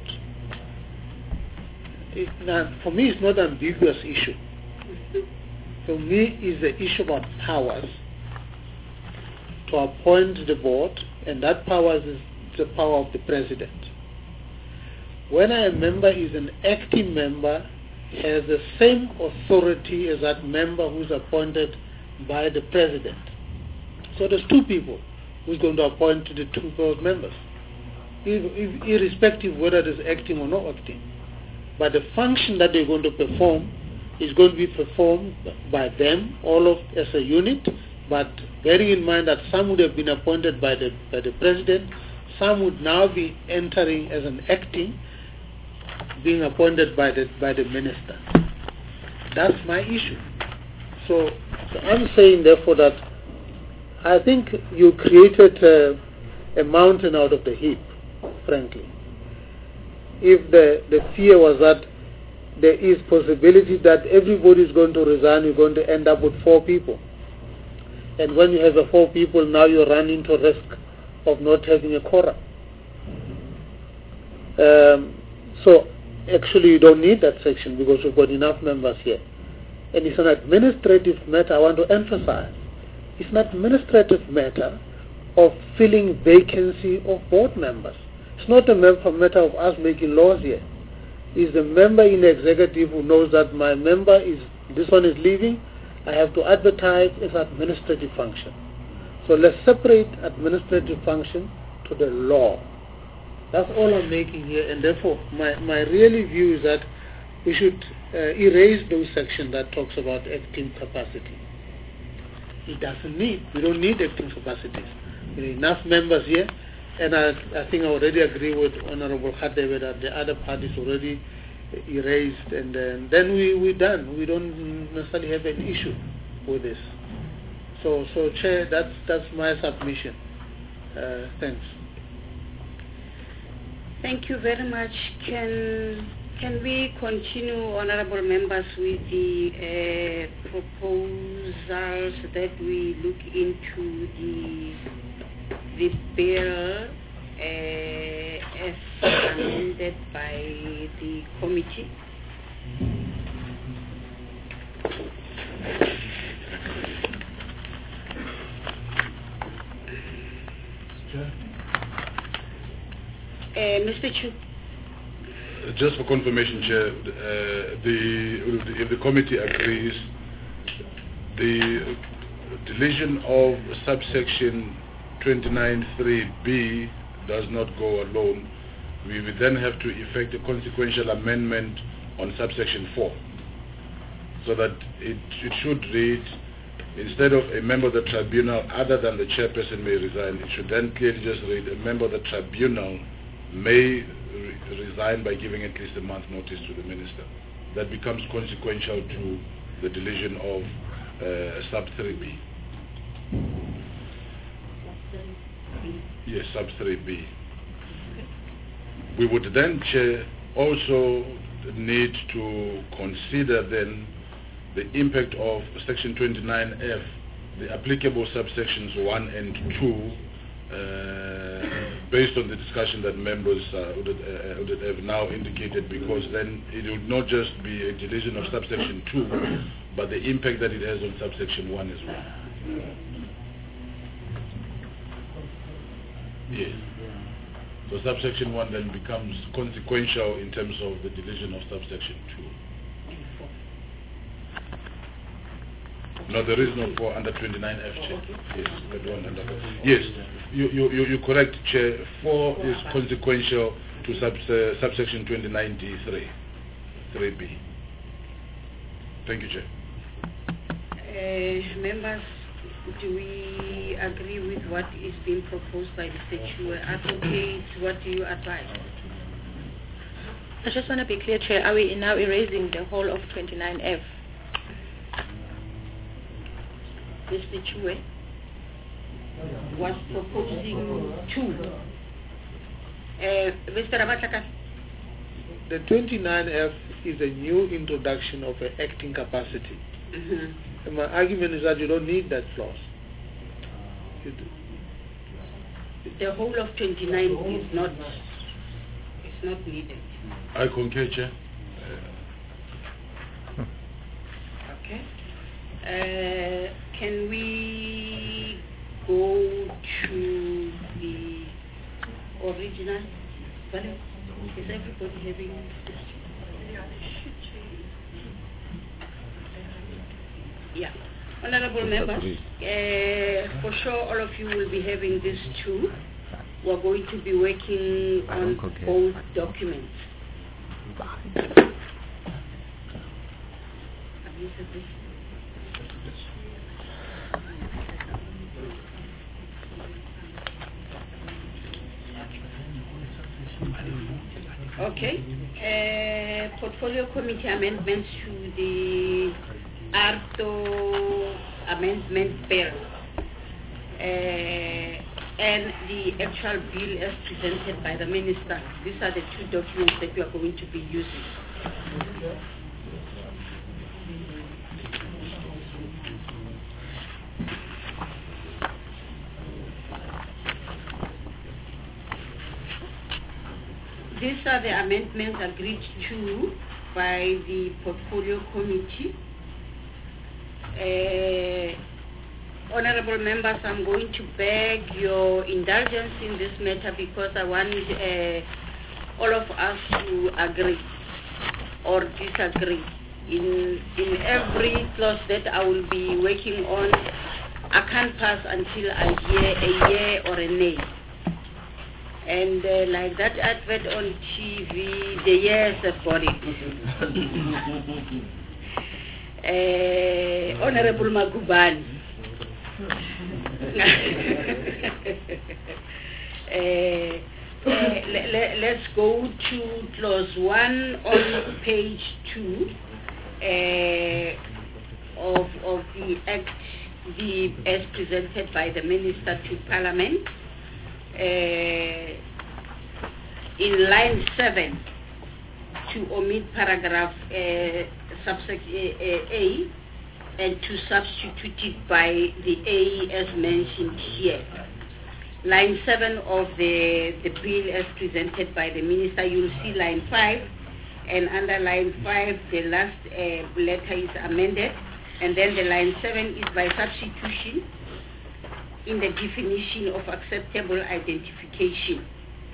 It, now, for me, it's not an ambiguous issue. For me, it's the issue about powers to appoint the board, and that power is the power of the president. When a member is an acting member, has the same authority as that member who is appointed by the president. So there's two people who's going to appoint the two board members, if, if, irrespective whether it is acting or not acting. But the function that they're going to perform is going to be performed by them, all of as a unit, but bearing in mind that some would have been appointed by the, by the president, some would now be entering as an acting, being appointed by the, by the minister. That's my issue. So, so I'm saying, therefore, that I think you created a, a mountain out of the heap, frankly. If the, the fear was that there is possibility that everybody is going to resign, you're going to end up with four people. And when you have a four people, now you run into risk of not having a quorum. Um, so actually you don't need that section because you've got enough members here. And it's an administrative matter, I want to emphasize. It's an administrative matter of filling vacancy of board members. It's not a matter of us making laws here. It's the member in the executive who knows that my member is, this one is leaving, I have to advertise as administrative function. So let's separate administrative function to the law. That's all I'm making here, and therefore my, my really view is that we should uh, erase those sections that talks about acting capacity. It doesn't need, we don't need acting capacities. There are enough members here, and I, I think I already agree with Honorable Khadebe that the other parties already erased, and then, then we, we're done. We don't necessarily have an issue with this. So, so Chair, that's, that's my submission. Uh, thanks. Thank you very much. Can can we continue, honorable members, with the uh, proposals that we look into the the bill uh, as amended by the committee? Uh, Mister Chu. Just for confirmation, Chair, uh, the, if the committee agrees, the deletion of subsection twenty-nine three B does not go alone. We will then have to effect a consequential amendment on subsection four, so that it, it should read, instead of a member of the tribunal other than the chairperson may resign, it should then clearly just read a member of the tribunal may re resign by giving at least a month notice to the minister. That becomes consequential to the deletion of uh, sub three B. Yes, sub three B. We would then, Chair, also need to consider then the impact of section twenty-nine F, the applicable subsections one and two, uh, based on the discussion that members uh, would, uh, would have now indicated, because then it would not just be a deletion of subsection two, but the impact that it has on subsection one as well. Yes. So subsection one then becomes consequential in terms of the deletion of subsection two. No, there is no four under twenty-nine F, Chair. Yes, that one under four. Yes, you, you, you, you're correct, Chair. four is consequential to sub, uh, subsection twenty-nine D three, three B. Thank you, Chair. Uh, members, do we agree with what is being proposed by the statutory advocate? What do you advise? I just want to be clear, Chair. Are we now erasing the whole of twenty-nine F? Mister Chue was proposing two. Uh, Mister Ramatlakane? The twenty-nine F is a new introduction of an acting capacity. Mm-hmm. And my argument is that you don't need that clause. The whole of twenty-nine is not is not needed. I concur, Chair. Okay. Uh, can we go to the original? Well, is everybody having this? Yeah. Honorable members, uh, for sure all of you will be having this too. We're going to be working on both documents. Okay. Uh, portfolio committee amendments to the A R T O amendment bill uh, and the actual bill as presented by the minister. These are the two documents that we are going to be using. These are the amendments agreed to by the portfolio committee. Uh, honorable members, I'm going to beg your indulgence in this matter because I want uh, all of us to agree or disagree. In, in every clause that I will be working on, I can't pass until I hear a yea or a nay. And uh, like that advert on T V, the years have got it. uh, Honorable Magubani. uh, uh, le le let's go to clause one on page two uh, of, of the Act, the, as presented by the Minister to Parliament. Uh, in line seven, to omit paragraph uh, subsection A, A and to substitute it by the A as mentioned here. Line seven of the, the bill as presented by the minister, you'll see line five, and under line five the last uh, letter is amended, and then the line seven is by substitution in the definition of acceptable identification.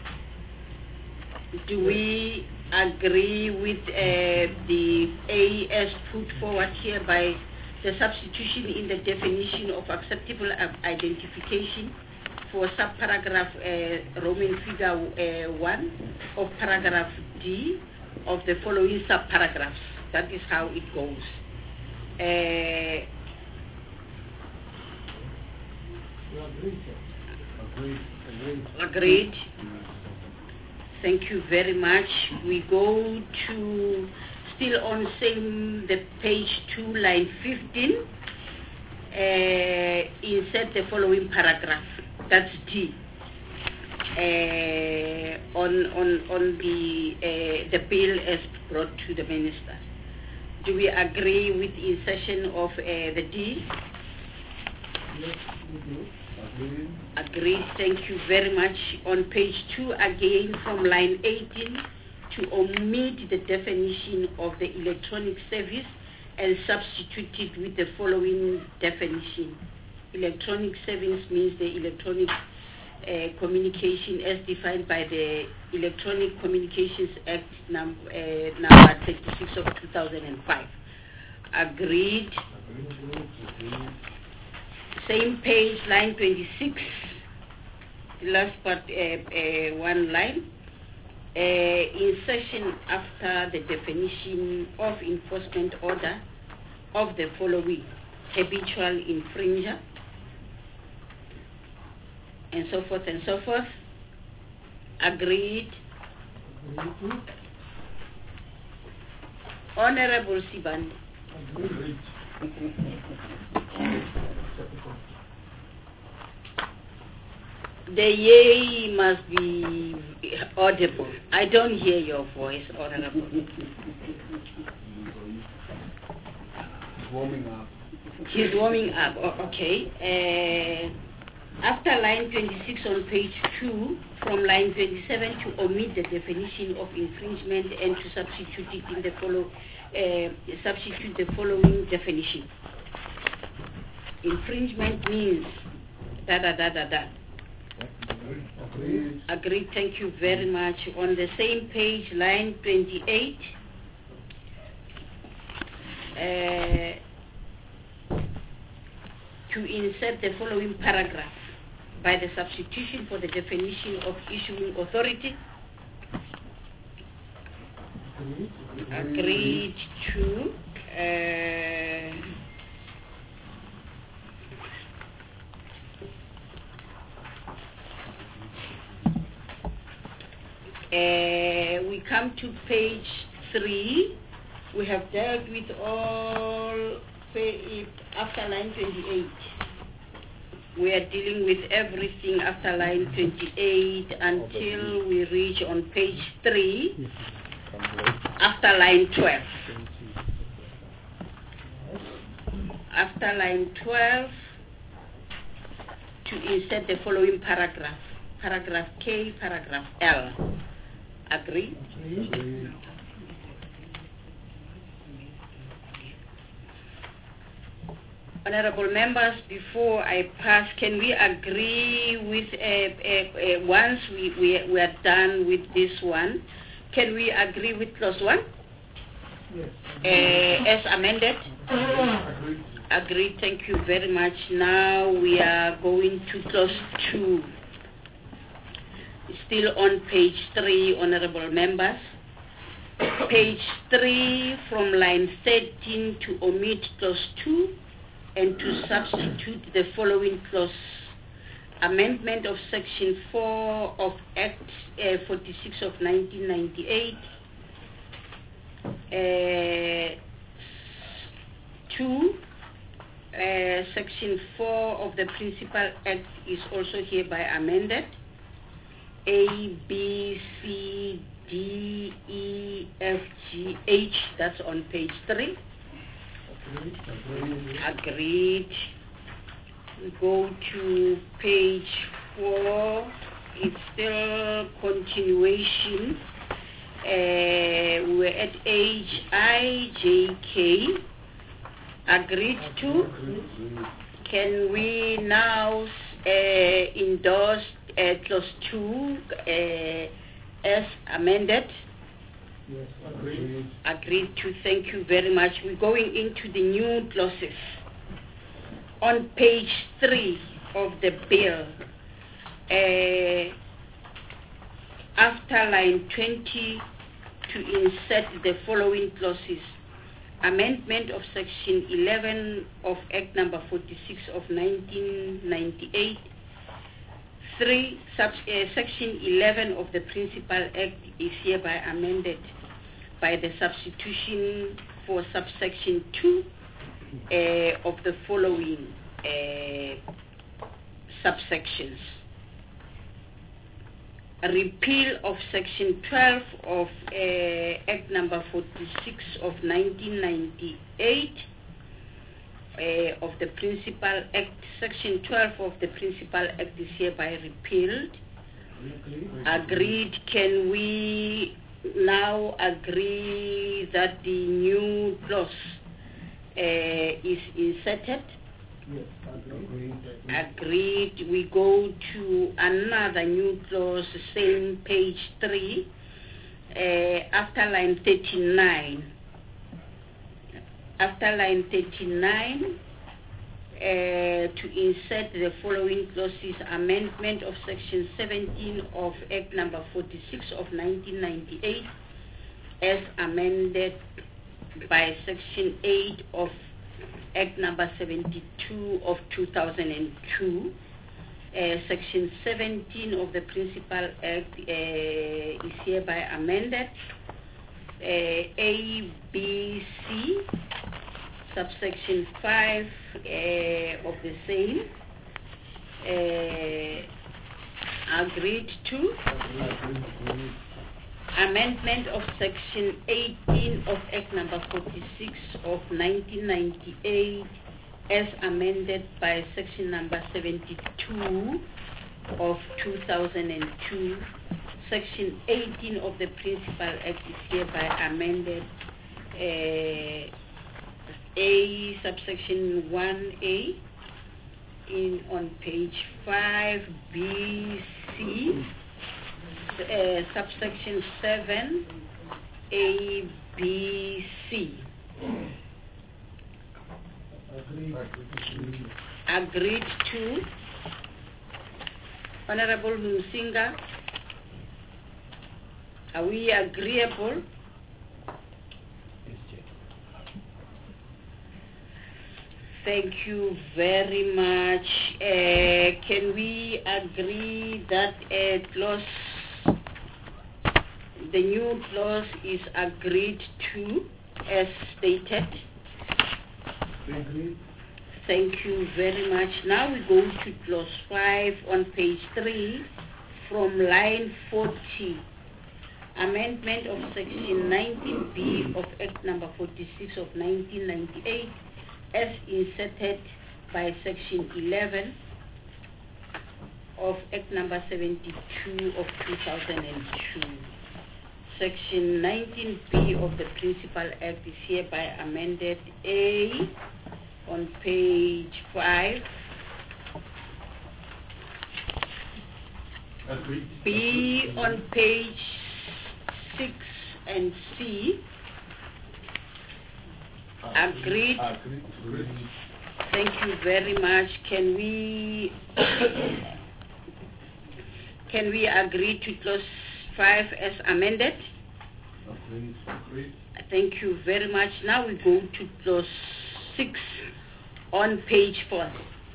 Do we agree with uh, the A as put forward here by the substitution in the definition of acceptable identification for subparagraph uh, Roman figure uh, one of paragraph D of the following subparagraphs? That is how it goes. Uh, Agreed. Thank you very much. We go to, still on same, the page two, line fifteen. Uh, insert the following paragraph. That's D. Uh, on on on the uh, the bill as brought to the minister. Do we agree with insertion of uh, the D? Agreed. Thank you very much. On page two, again from line eighteen, to omit the definition of the electronic service and substitute it with the following definition. Electronic service means the electronic uh, communication as defined by the Electronic Communications Act num uh, number thirty-six of two thousand five. Agreed. Same page, line twenty-six, last part, uh, uh, one line. Uh, insertion after the definition of enforcement order of the following: habitual infringer, and so forth and so forth. Agreed. Honorable Siban. Agreed. The yay must be audible. I don't hear your voice, Honorable. Warming up. He's warming up. Oh, okay. Uh, after line twenty-six on page two, from line twenty-seven, to omit the definition of infringement and to substitute it in the follow, uh, substitute the following definition. Infringement means da da da da da. Agreed. Agreed. Thank you very much. On the same page, line twenty-eight, uh, to insert the following paragraph by the substitution for the definition of issuing authority. Agreed. Agreed to. Uh, Uh, we come to page three. We have dealt with all say, after line twenty-eight. We are dealing with everything after line twenty-eight until we reach on page three after line twelve. After line twelve, to insert the following paragraph. Paragraph K, paragraph L. Agree? Agreed. Honorable members, before I pass, can we agree with, uh, uh, uh, once we, we, we are done with this one, can we agree with clause one? Yes. Uh, as amended? Agreed. Agreed, thank you very much. Now we are going to clause two. Still on page three, honorable members. Page three, from line thirteen, to omit clause two and to substitute the following clause. Amendment of section four of Act uh, forty-six of nineteen ninety-eight. Uh, two, uh, section four of the Principal Act is also hereby amended. A, B, C, D, E, F, G, H, that's on page three. Agreed. Agreed. We go to page four. It's still continuation. Uh, we're at H, I, J, K. Agreed to. Can we now uh, endorse uh, clause two uh, as amended? Yes. Agreed. Agreed to. Thank you very much. We're going into the new clauses. On page three of the bill, uh, after line twenty, to insert the following clauses. Amendment of section eleven of Act number forty-six of nineteen ninety-eight. Three, sub, uh, section eleven of the Principal Act is hereby amended by the substitution for subsection two uh, of the following uh, subsections. A repeal of section twelve of uh, Act number forty-six of nineteen ninety-eight, uh, of the Principal Act, Section twelve of the Principal Act is hereby repealed. Agreed. Can we now agree that the new clause uh, is inserted? Yes, agreed. Agreed. We go to another new clause, same page three, uh, after line thirty-nine. After line thirty-nine, uh, to insert the following clauses: amendment of section seventeen of Act number forty-six of nineteen ninety-eight, as amended by section eight of Act number seventy-two of two thousand two. Uh, section seventeen of the Principal Act uh, is hereby amended. Uh, A, B, C, subsection five uh, of the same, uh, agreed to. Amendment of section eighteen of Act number forty-six of nineteen ninety-eight, as amended by section number seventy-two of two thousand two. Section eighteen of the Principal Act is hereby amended. Uh, A, subsection one A, in on page five, B, C, uh, subsection seven, A, B, C. Agreed. Agreed to. Honorable Msinga, are we agreeable? Thank you very much. Uh, can we agree that a clause, the new clause is agreed to as stated? Agreed. Thank you very much. Now we go to clause five on page three from line forty. Amendment of section nineteen B of Act number forty-six of nineteen ninety-eight, as inserted by section eleven of Act number seventy-two of two thousand two. Section nineteen B of the Principal Act is hereby amended. A, on page five. Agreed. B, on page six, and C. Agreed. Agreed. Agreed. Thank you very much. Can we can we agree to clause five as amended? Agreed. Agreed. Thank you very much. Now we go to clause six on page four.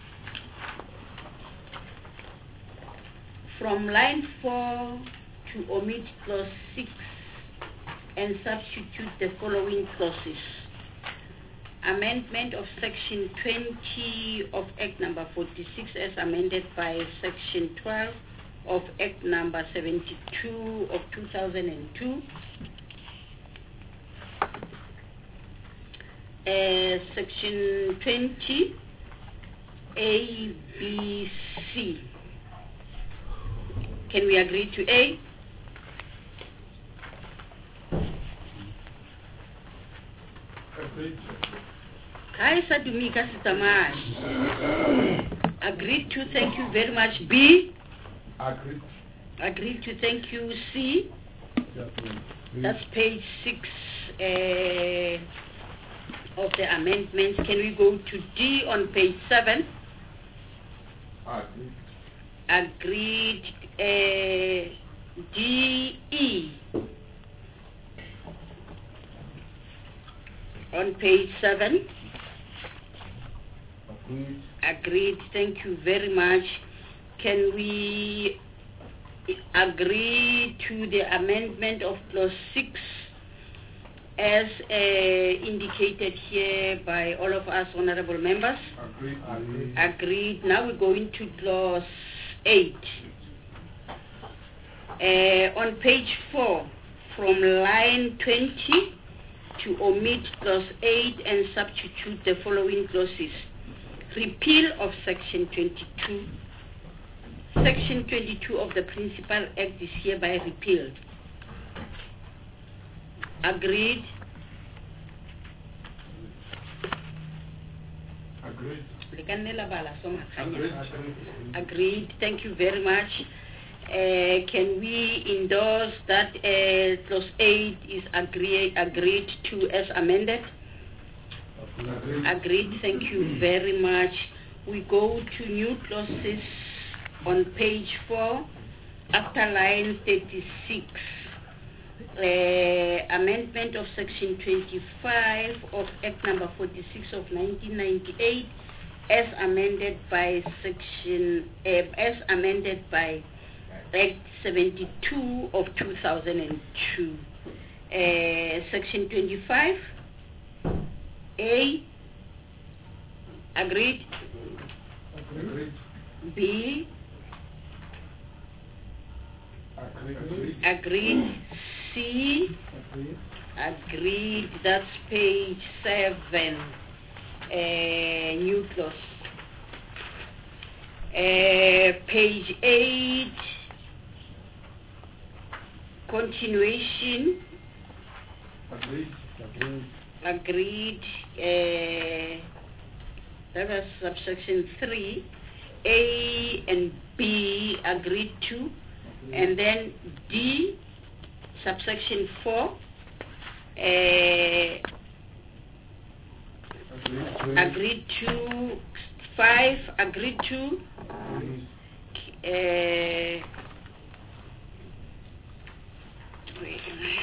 From line four to omit clause six and substitute the following clauses. Amendment of section twenty of Act number forty-six as amended by section twelve of Act number seventy-two of two thousand two. Uh, section twenty, A, B, C. Can we agree to A? Agreed. Hi, Sadumika Sitamash. Agreed to, thank you very much. B? Agreed. Agreed to, thank you. C? Agreed. That's page six uh, of the amendments. Can we go to D on page seven? Agreed. Agreed. Uh, D, E. On page seven. Agreed. Agreed. Thank you very much. Can we agree to the amendment of clause six as uh, indicated here by all of us honorable members? Agreed. Agreed. Agreed. Now we're going to clause eight. Uh, on page four, from line twenty to omit clause eight and substitute the following clauses. Repeal of section twenty-two. Section twenty-two of the Principal Act is hereby repealed. Agreed? Agreed. Agreed. Agreed. Thank you very much. Uh, can we endorse that uh, clause eight is agree, agreed to as amended? Agreed. Agreed. Thank you very much. We go to new clauses on page four, after line thirty-six. Uh, amendment of section twenty-five of Act number forty-six of nineteen ninety-eight, as amended by section, uh, as amended by Act seventy-two of two thousand two. Uh, section twenty-five, A, agreed? Agreed. B, Agreed. agreed. C, Agreed. agreed. That's page seven, uh, new clause. Uh, page eight, continuation, Agreed. Agreed. agreed. Uh, that was subsection three. A and B agreed to, and then D, subsection four, uh, Agreed. agreed to. Five, agreed to. Agreed. Uh, wait.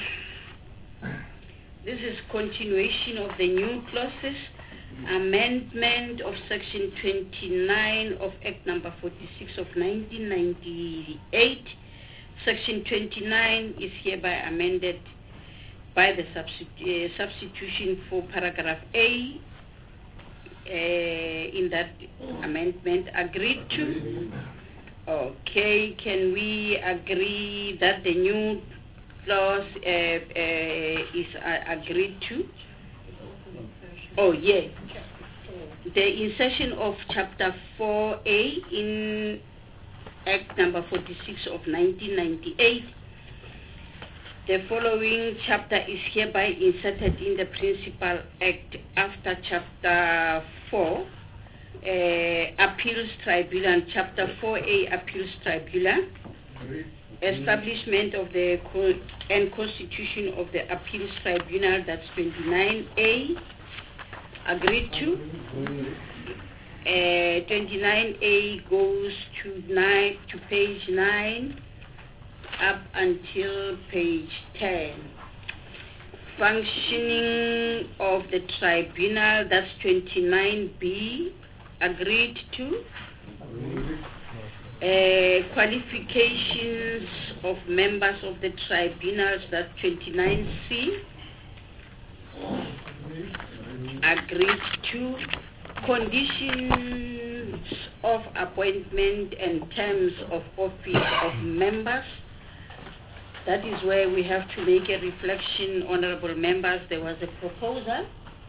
This is continuation of the new clauses. Amendment of section twenty-nine of Act number forty-six of nineteen ninety-eight. Section twenty-nine is hereby amended by the substitu- uh, substitution for paragraph A. Uh, in that amendment, agreed to. Okay, can we agree that the new clause uh, uh, is uh, agreed to? Oh, yeah. The insertion of chapter four A in Act number forty-six of nineteen ninety-eight. The following chapter is hereby inserted in the Principal Act after chapter four, uh, Appeals Tribunal, chapter four A, Appeals Tribunal. Agreed. Establishment of the co- and constitution of the Appeals Tribunal, that's twenty-nine A, agreed to. Uh, twenty-nine A goes to nine to page nine up until page ten. Functioning of the tribunal, that's twenty-nine B, agreed to. Uh, qualifications of members of the tribunals, that's twenty-nine C, agreed to. Conditions of appointment and terms of office of members, that is where we have to make a reflection, honorable members. There was a proposal.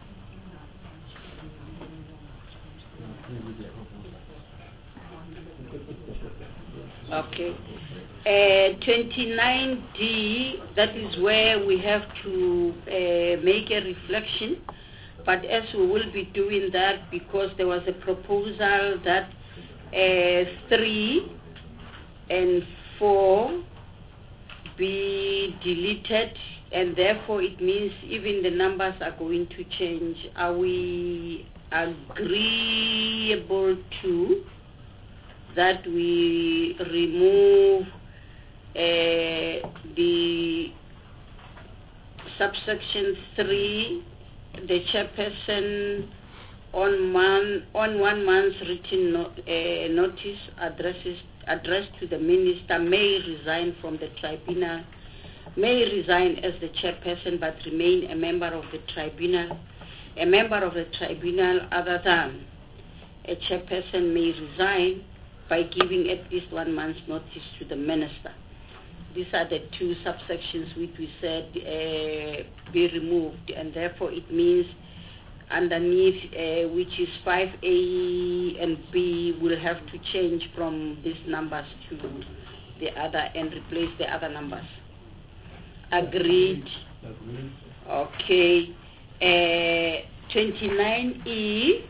Okay. Uh, twenty-nine D, that is where we have to uh, make a reflection. But as we will be doing that, because there was a proposal that uh, three and four be deleted, and therefore it means even the numbers are going to change. Are we agreeable to that we remove uh, the subsection three, the chairperson on one on one month's written no, uh, notice addresses addressed to the minister may resign from the tribunal, may resign as the chairperson but remain a member of the tribunal. A member of the tribunal other than a chairperson may resign by giving at least one month's notice to the minister. these are the two subsections which we said uh, be removed, and therefore it means underneath, uh, which is five A and B, will have to change from these numbers to the other and replace the other numbers. Agreed? Okay. Uh, twenty-nine E,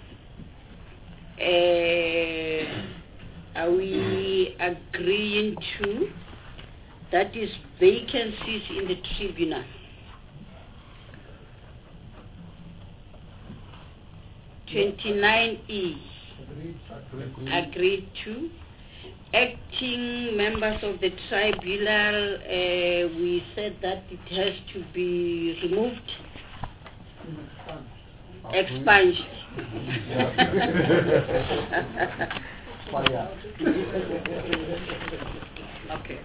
uh, are we agreeing to? That is vacancies in the tribunal. twenty-nine E, agreed to. Acting members of the tribunal, uh, we said that it has to be removed, expunged. Okay.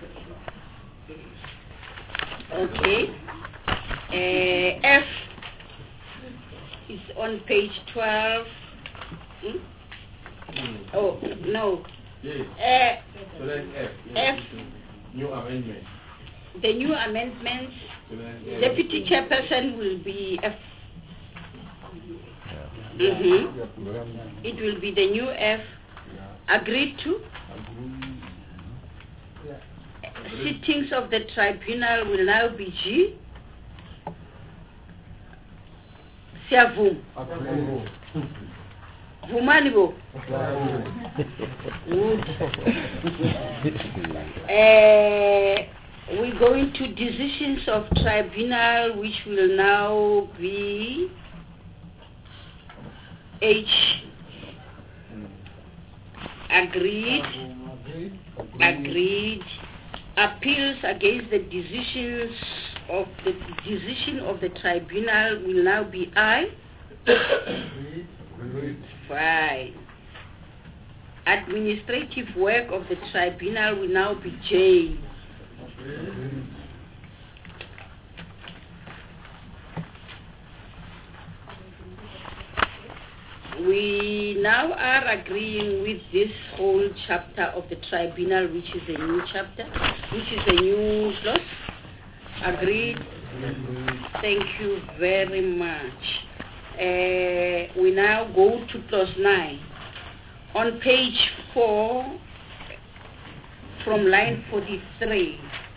Okay. Uh, F is on page twelve. Hmm? Oh, no. Yes. Uh, So that's F. F. New amendment. The new amendments, So that's F. deputy chairperson will be F. Mm-hmm. It will be the new F. Agreed to. Sittings of the tribunal will now be G. Siyavuma. Vumani bo. Good. Uh, we're going to decisions of tribunal, which will now be H. Agreed. Agreed. Appeals against the decisions of the decision of the tribunal will now be I. Fine. Administrative work of the tribunal will now be J. We now are agreeing with this whole chapter of the tribunal, which is a new chapter, which is a new clause. Agreed? Thank you very much. Uh, we now go to clause nine. On page four, from line forty-three,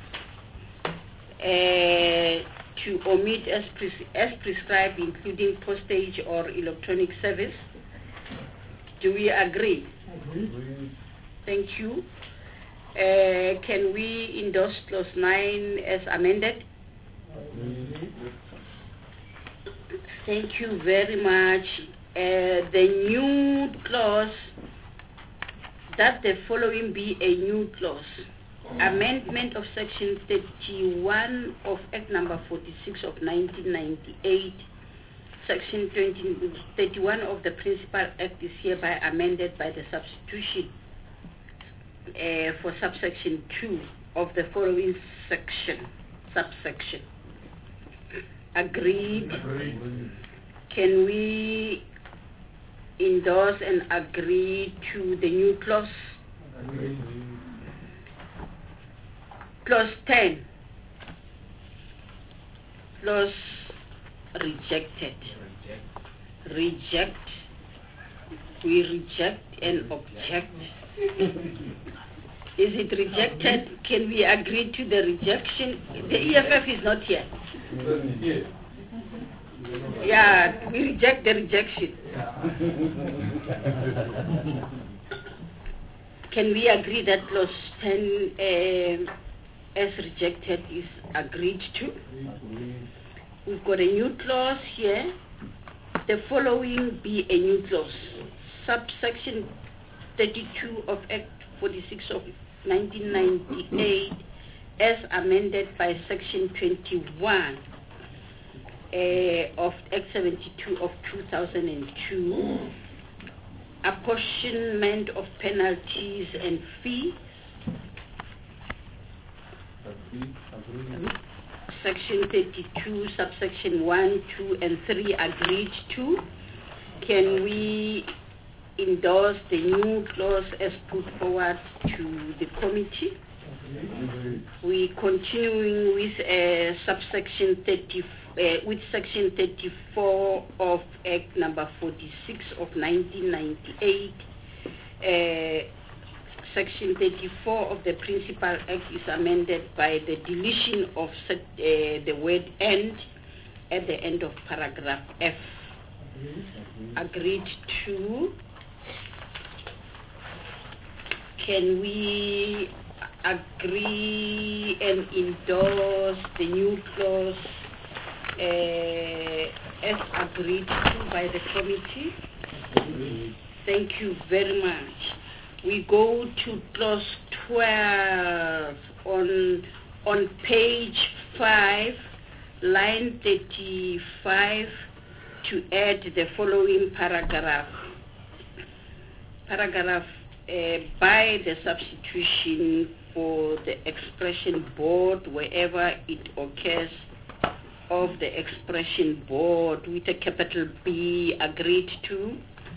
uh, to omit as, pres as prescribed, including postage or electronic service. Do we agree? Agreed. Thank you. Uh, can we endorse clause nine as amended? Agreed. Thank you very much. Uh, the new clause, that the following be a new clause. Amendment of section thirty-one of Act number forty-six of nineteen ninety-eight. Section twenty, thirty-one of the Principal Act is hereby amended by the substitution uh, for subsection two of the following section, subsection. Agreed? Agreed. Can we endorse and agree to the new clause? Agreed. Clause ten. Clause rejected. Reject. We reject and object. Is it rejected? Can we agree to the rejection? The E F F is not here. Yes. Yeah, we reject the rejection. Can we agree that clause ten uh, as rejected is agreed to? We've got a new clause here. The following be a new clause. Subsection thirty-two of Act forty-six of nineteen ninety-eight as amended by section twenty-one uh, of Act seventy-two of two thousand two. Apportionment of penalties and fees. Section thirty-two, subsection one, two, and three agreed to. Can we endorse the new clause as put forward to the committee? We continuing with uh, subsection thirty, uh, with section thirty-four of Act number forty-six of nineteen ninety-eight. Uh, section thirty-four of the Principal Act is amended by the deletion of set, uh, the word "and" at the end of paragraph F. Agreed to. Can we agree and endorse the new clause uh, as agreed to by the committee? Thank you very much. We go to clause twelve on on page five, line thirty-five, to add the following paragraph. Paragraph uh, by the substitution for the expression board wherever it occurs of the expression board with a capital B, agreed to.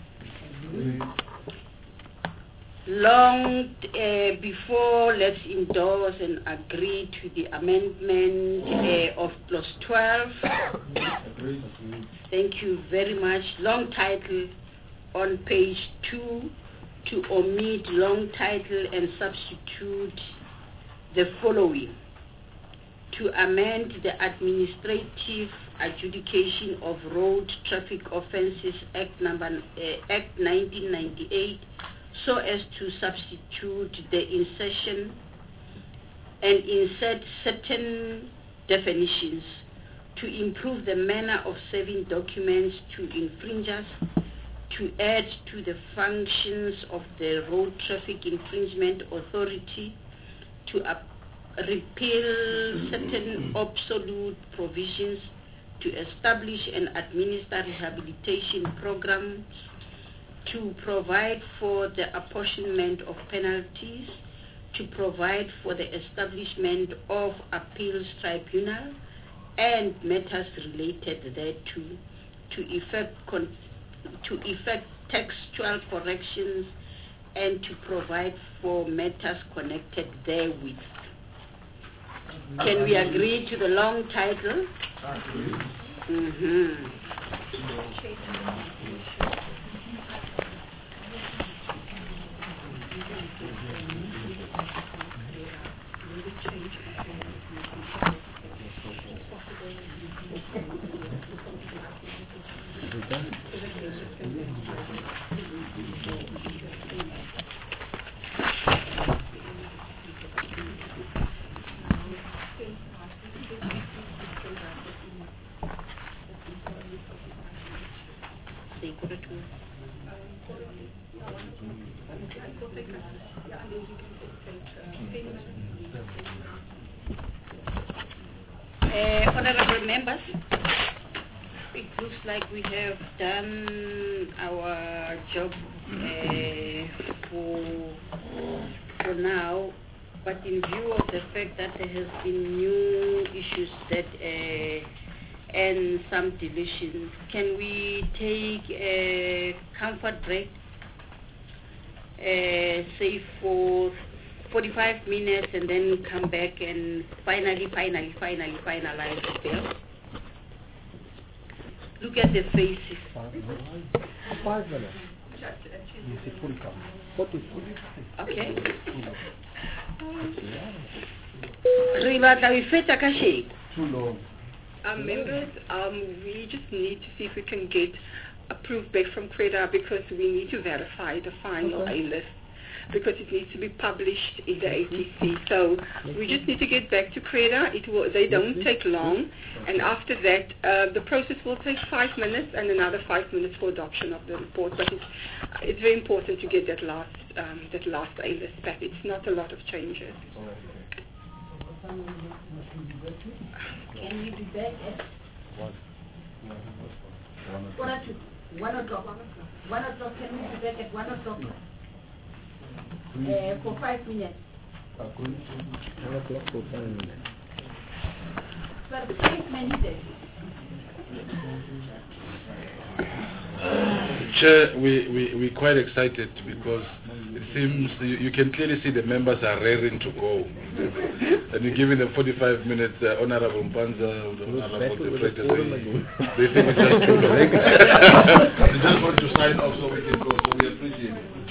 Long uh, before, let's endorse and agree to the amendment uh, of clause twelve. Thank you very much. Long title on page two, to omit long title and substitute the following: to amend the Administrative Adjudication of Road Traffic Offences Act number uh, Act nineteen ninety-eight, so as to substitute the insertion and insert certain definitions to improve the manner of serving documents to infringers, to add to the functions of the Road Traffic Infringement Authority, to up repeal certain obsolete provisions, to establish and administer rehabilitation programs, to provide for the apportionment of penalties, to provide for the establishment of appeals tribunal and matters related thereto, to effect con to effect textual corrections, and to provide for matters connected therewith. Can we agree to the long title? Mm-hmm. Uh, honorable members, it looks like we have done our job uh, for, for now, but in view of the fact that there has been new issues that uh, and some deletions, can we take a comfort break, uh, say for forty-five minutes, and then come back and finally, finally, finally, finalize the bill? Look at the faces. Five minutes. Okay. Re batla ho fetsa ka sheko. Too long. Um, members, um, we just need to see if we can get approved back from CREDA, because we need to verify the final Okay. A-list, because it needs to be published in the A T C. So we just need to get back to CREDA. It will, they don't take long, and after that, uh, the process will take five minutes and another five minutes for adoption of the report. But it's, it's very important to get that last um, that last A-list back. It's not a lot of changes. Can we be back at One. one o'clock? One o'clock. One o'clock. Can we be back at one o'clock? Uh, for five minutes. One o'clock for five minutes. For five minutes. Chair, we, we, we're quite excited because it seems you, you can clearly see the members are raring to go. And you're giving them forty-five minutes, uh, Honorable Mpanza, Honorable the Secretary. They think it's just too long. They just want to sign off so we can go, so we appreciate it.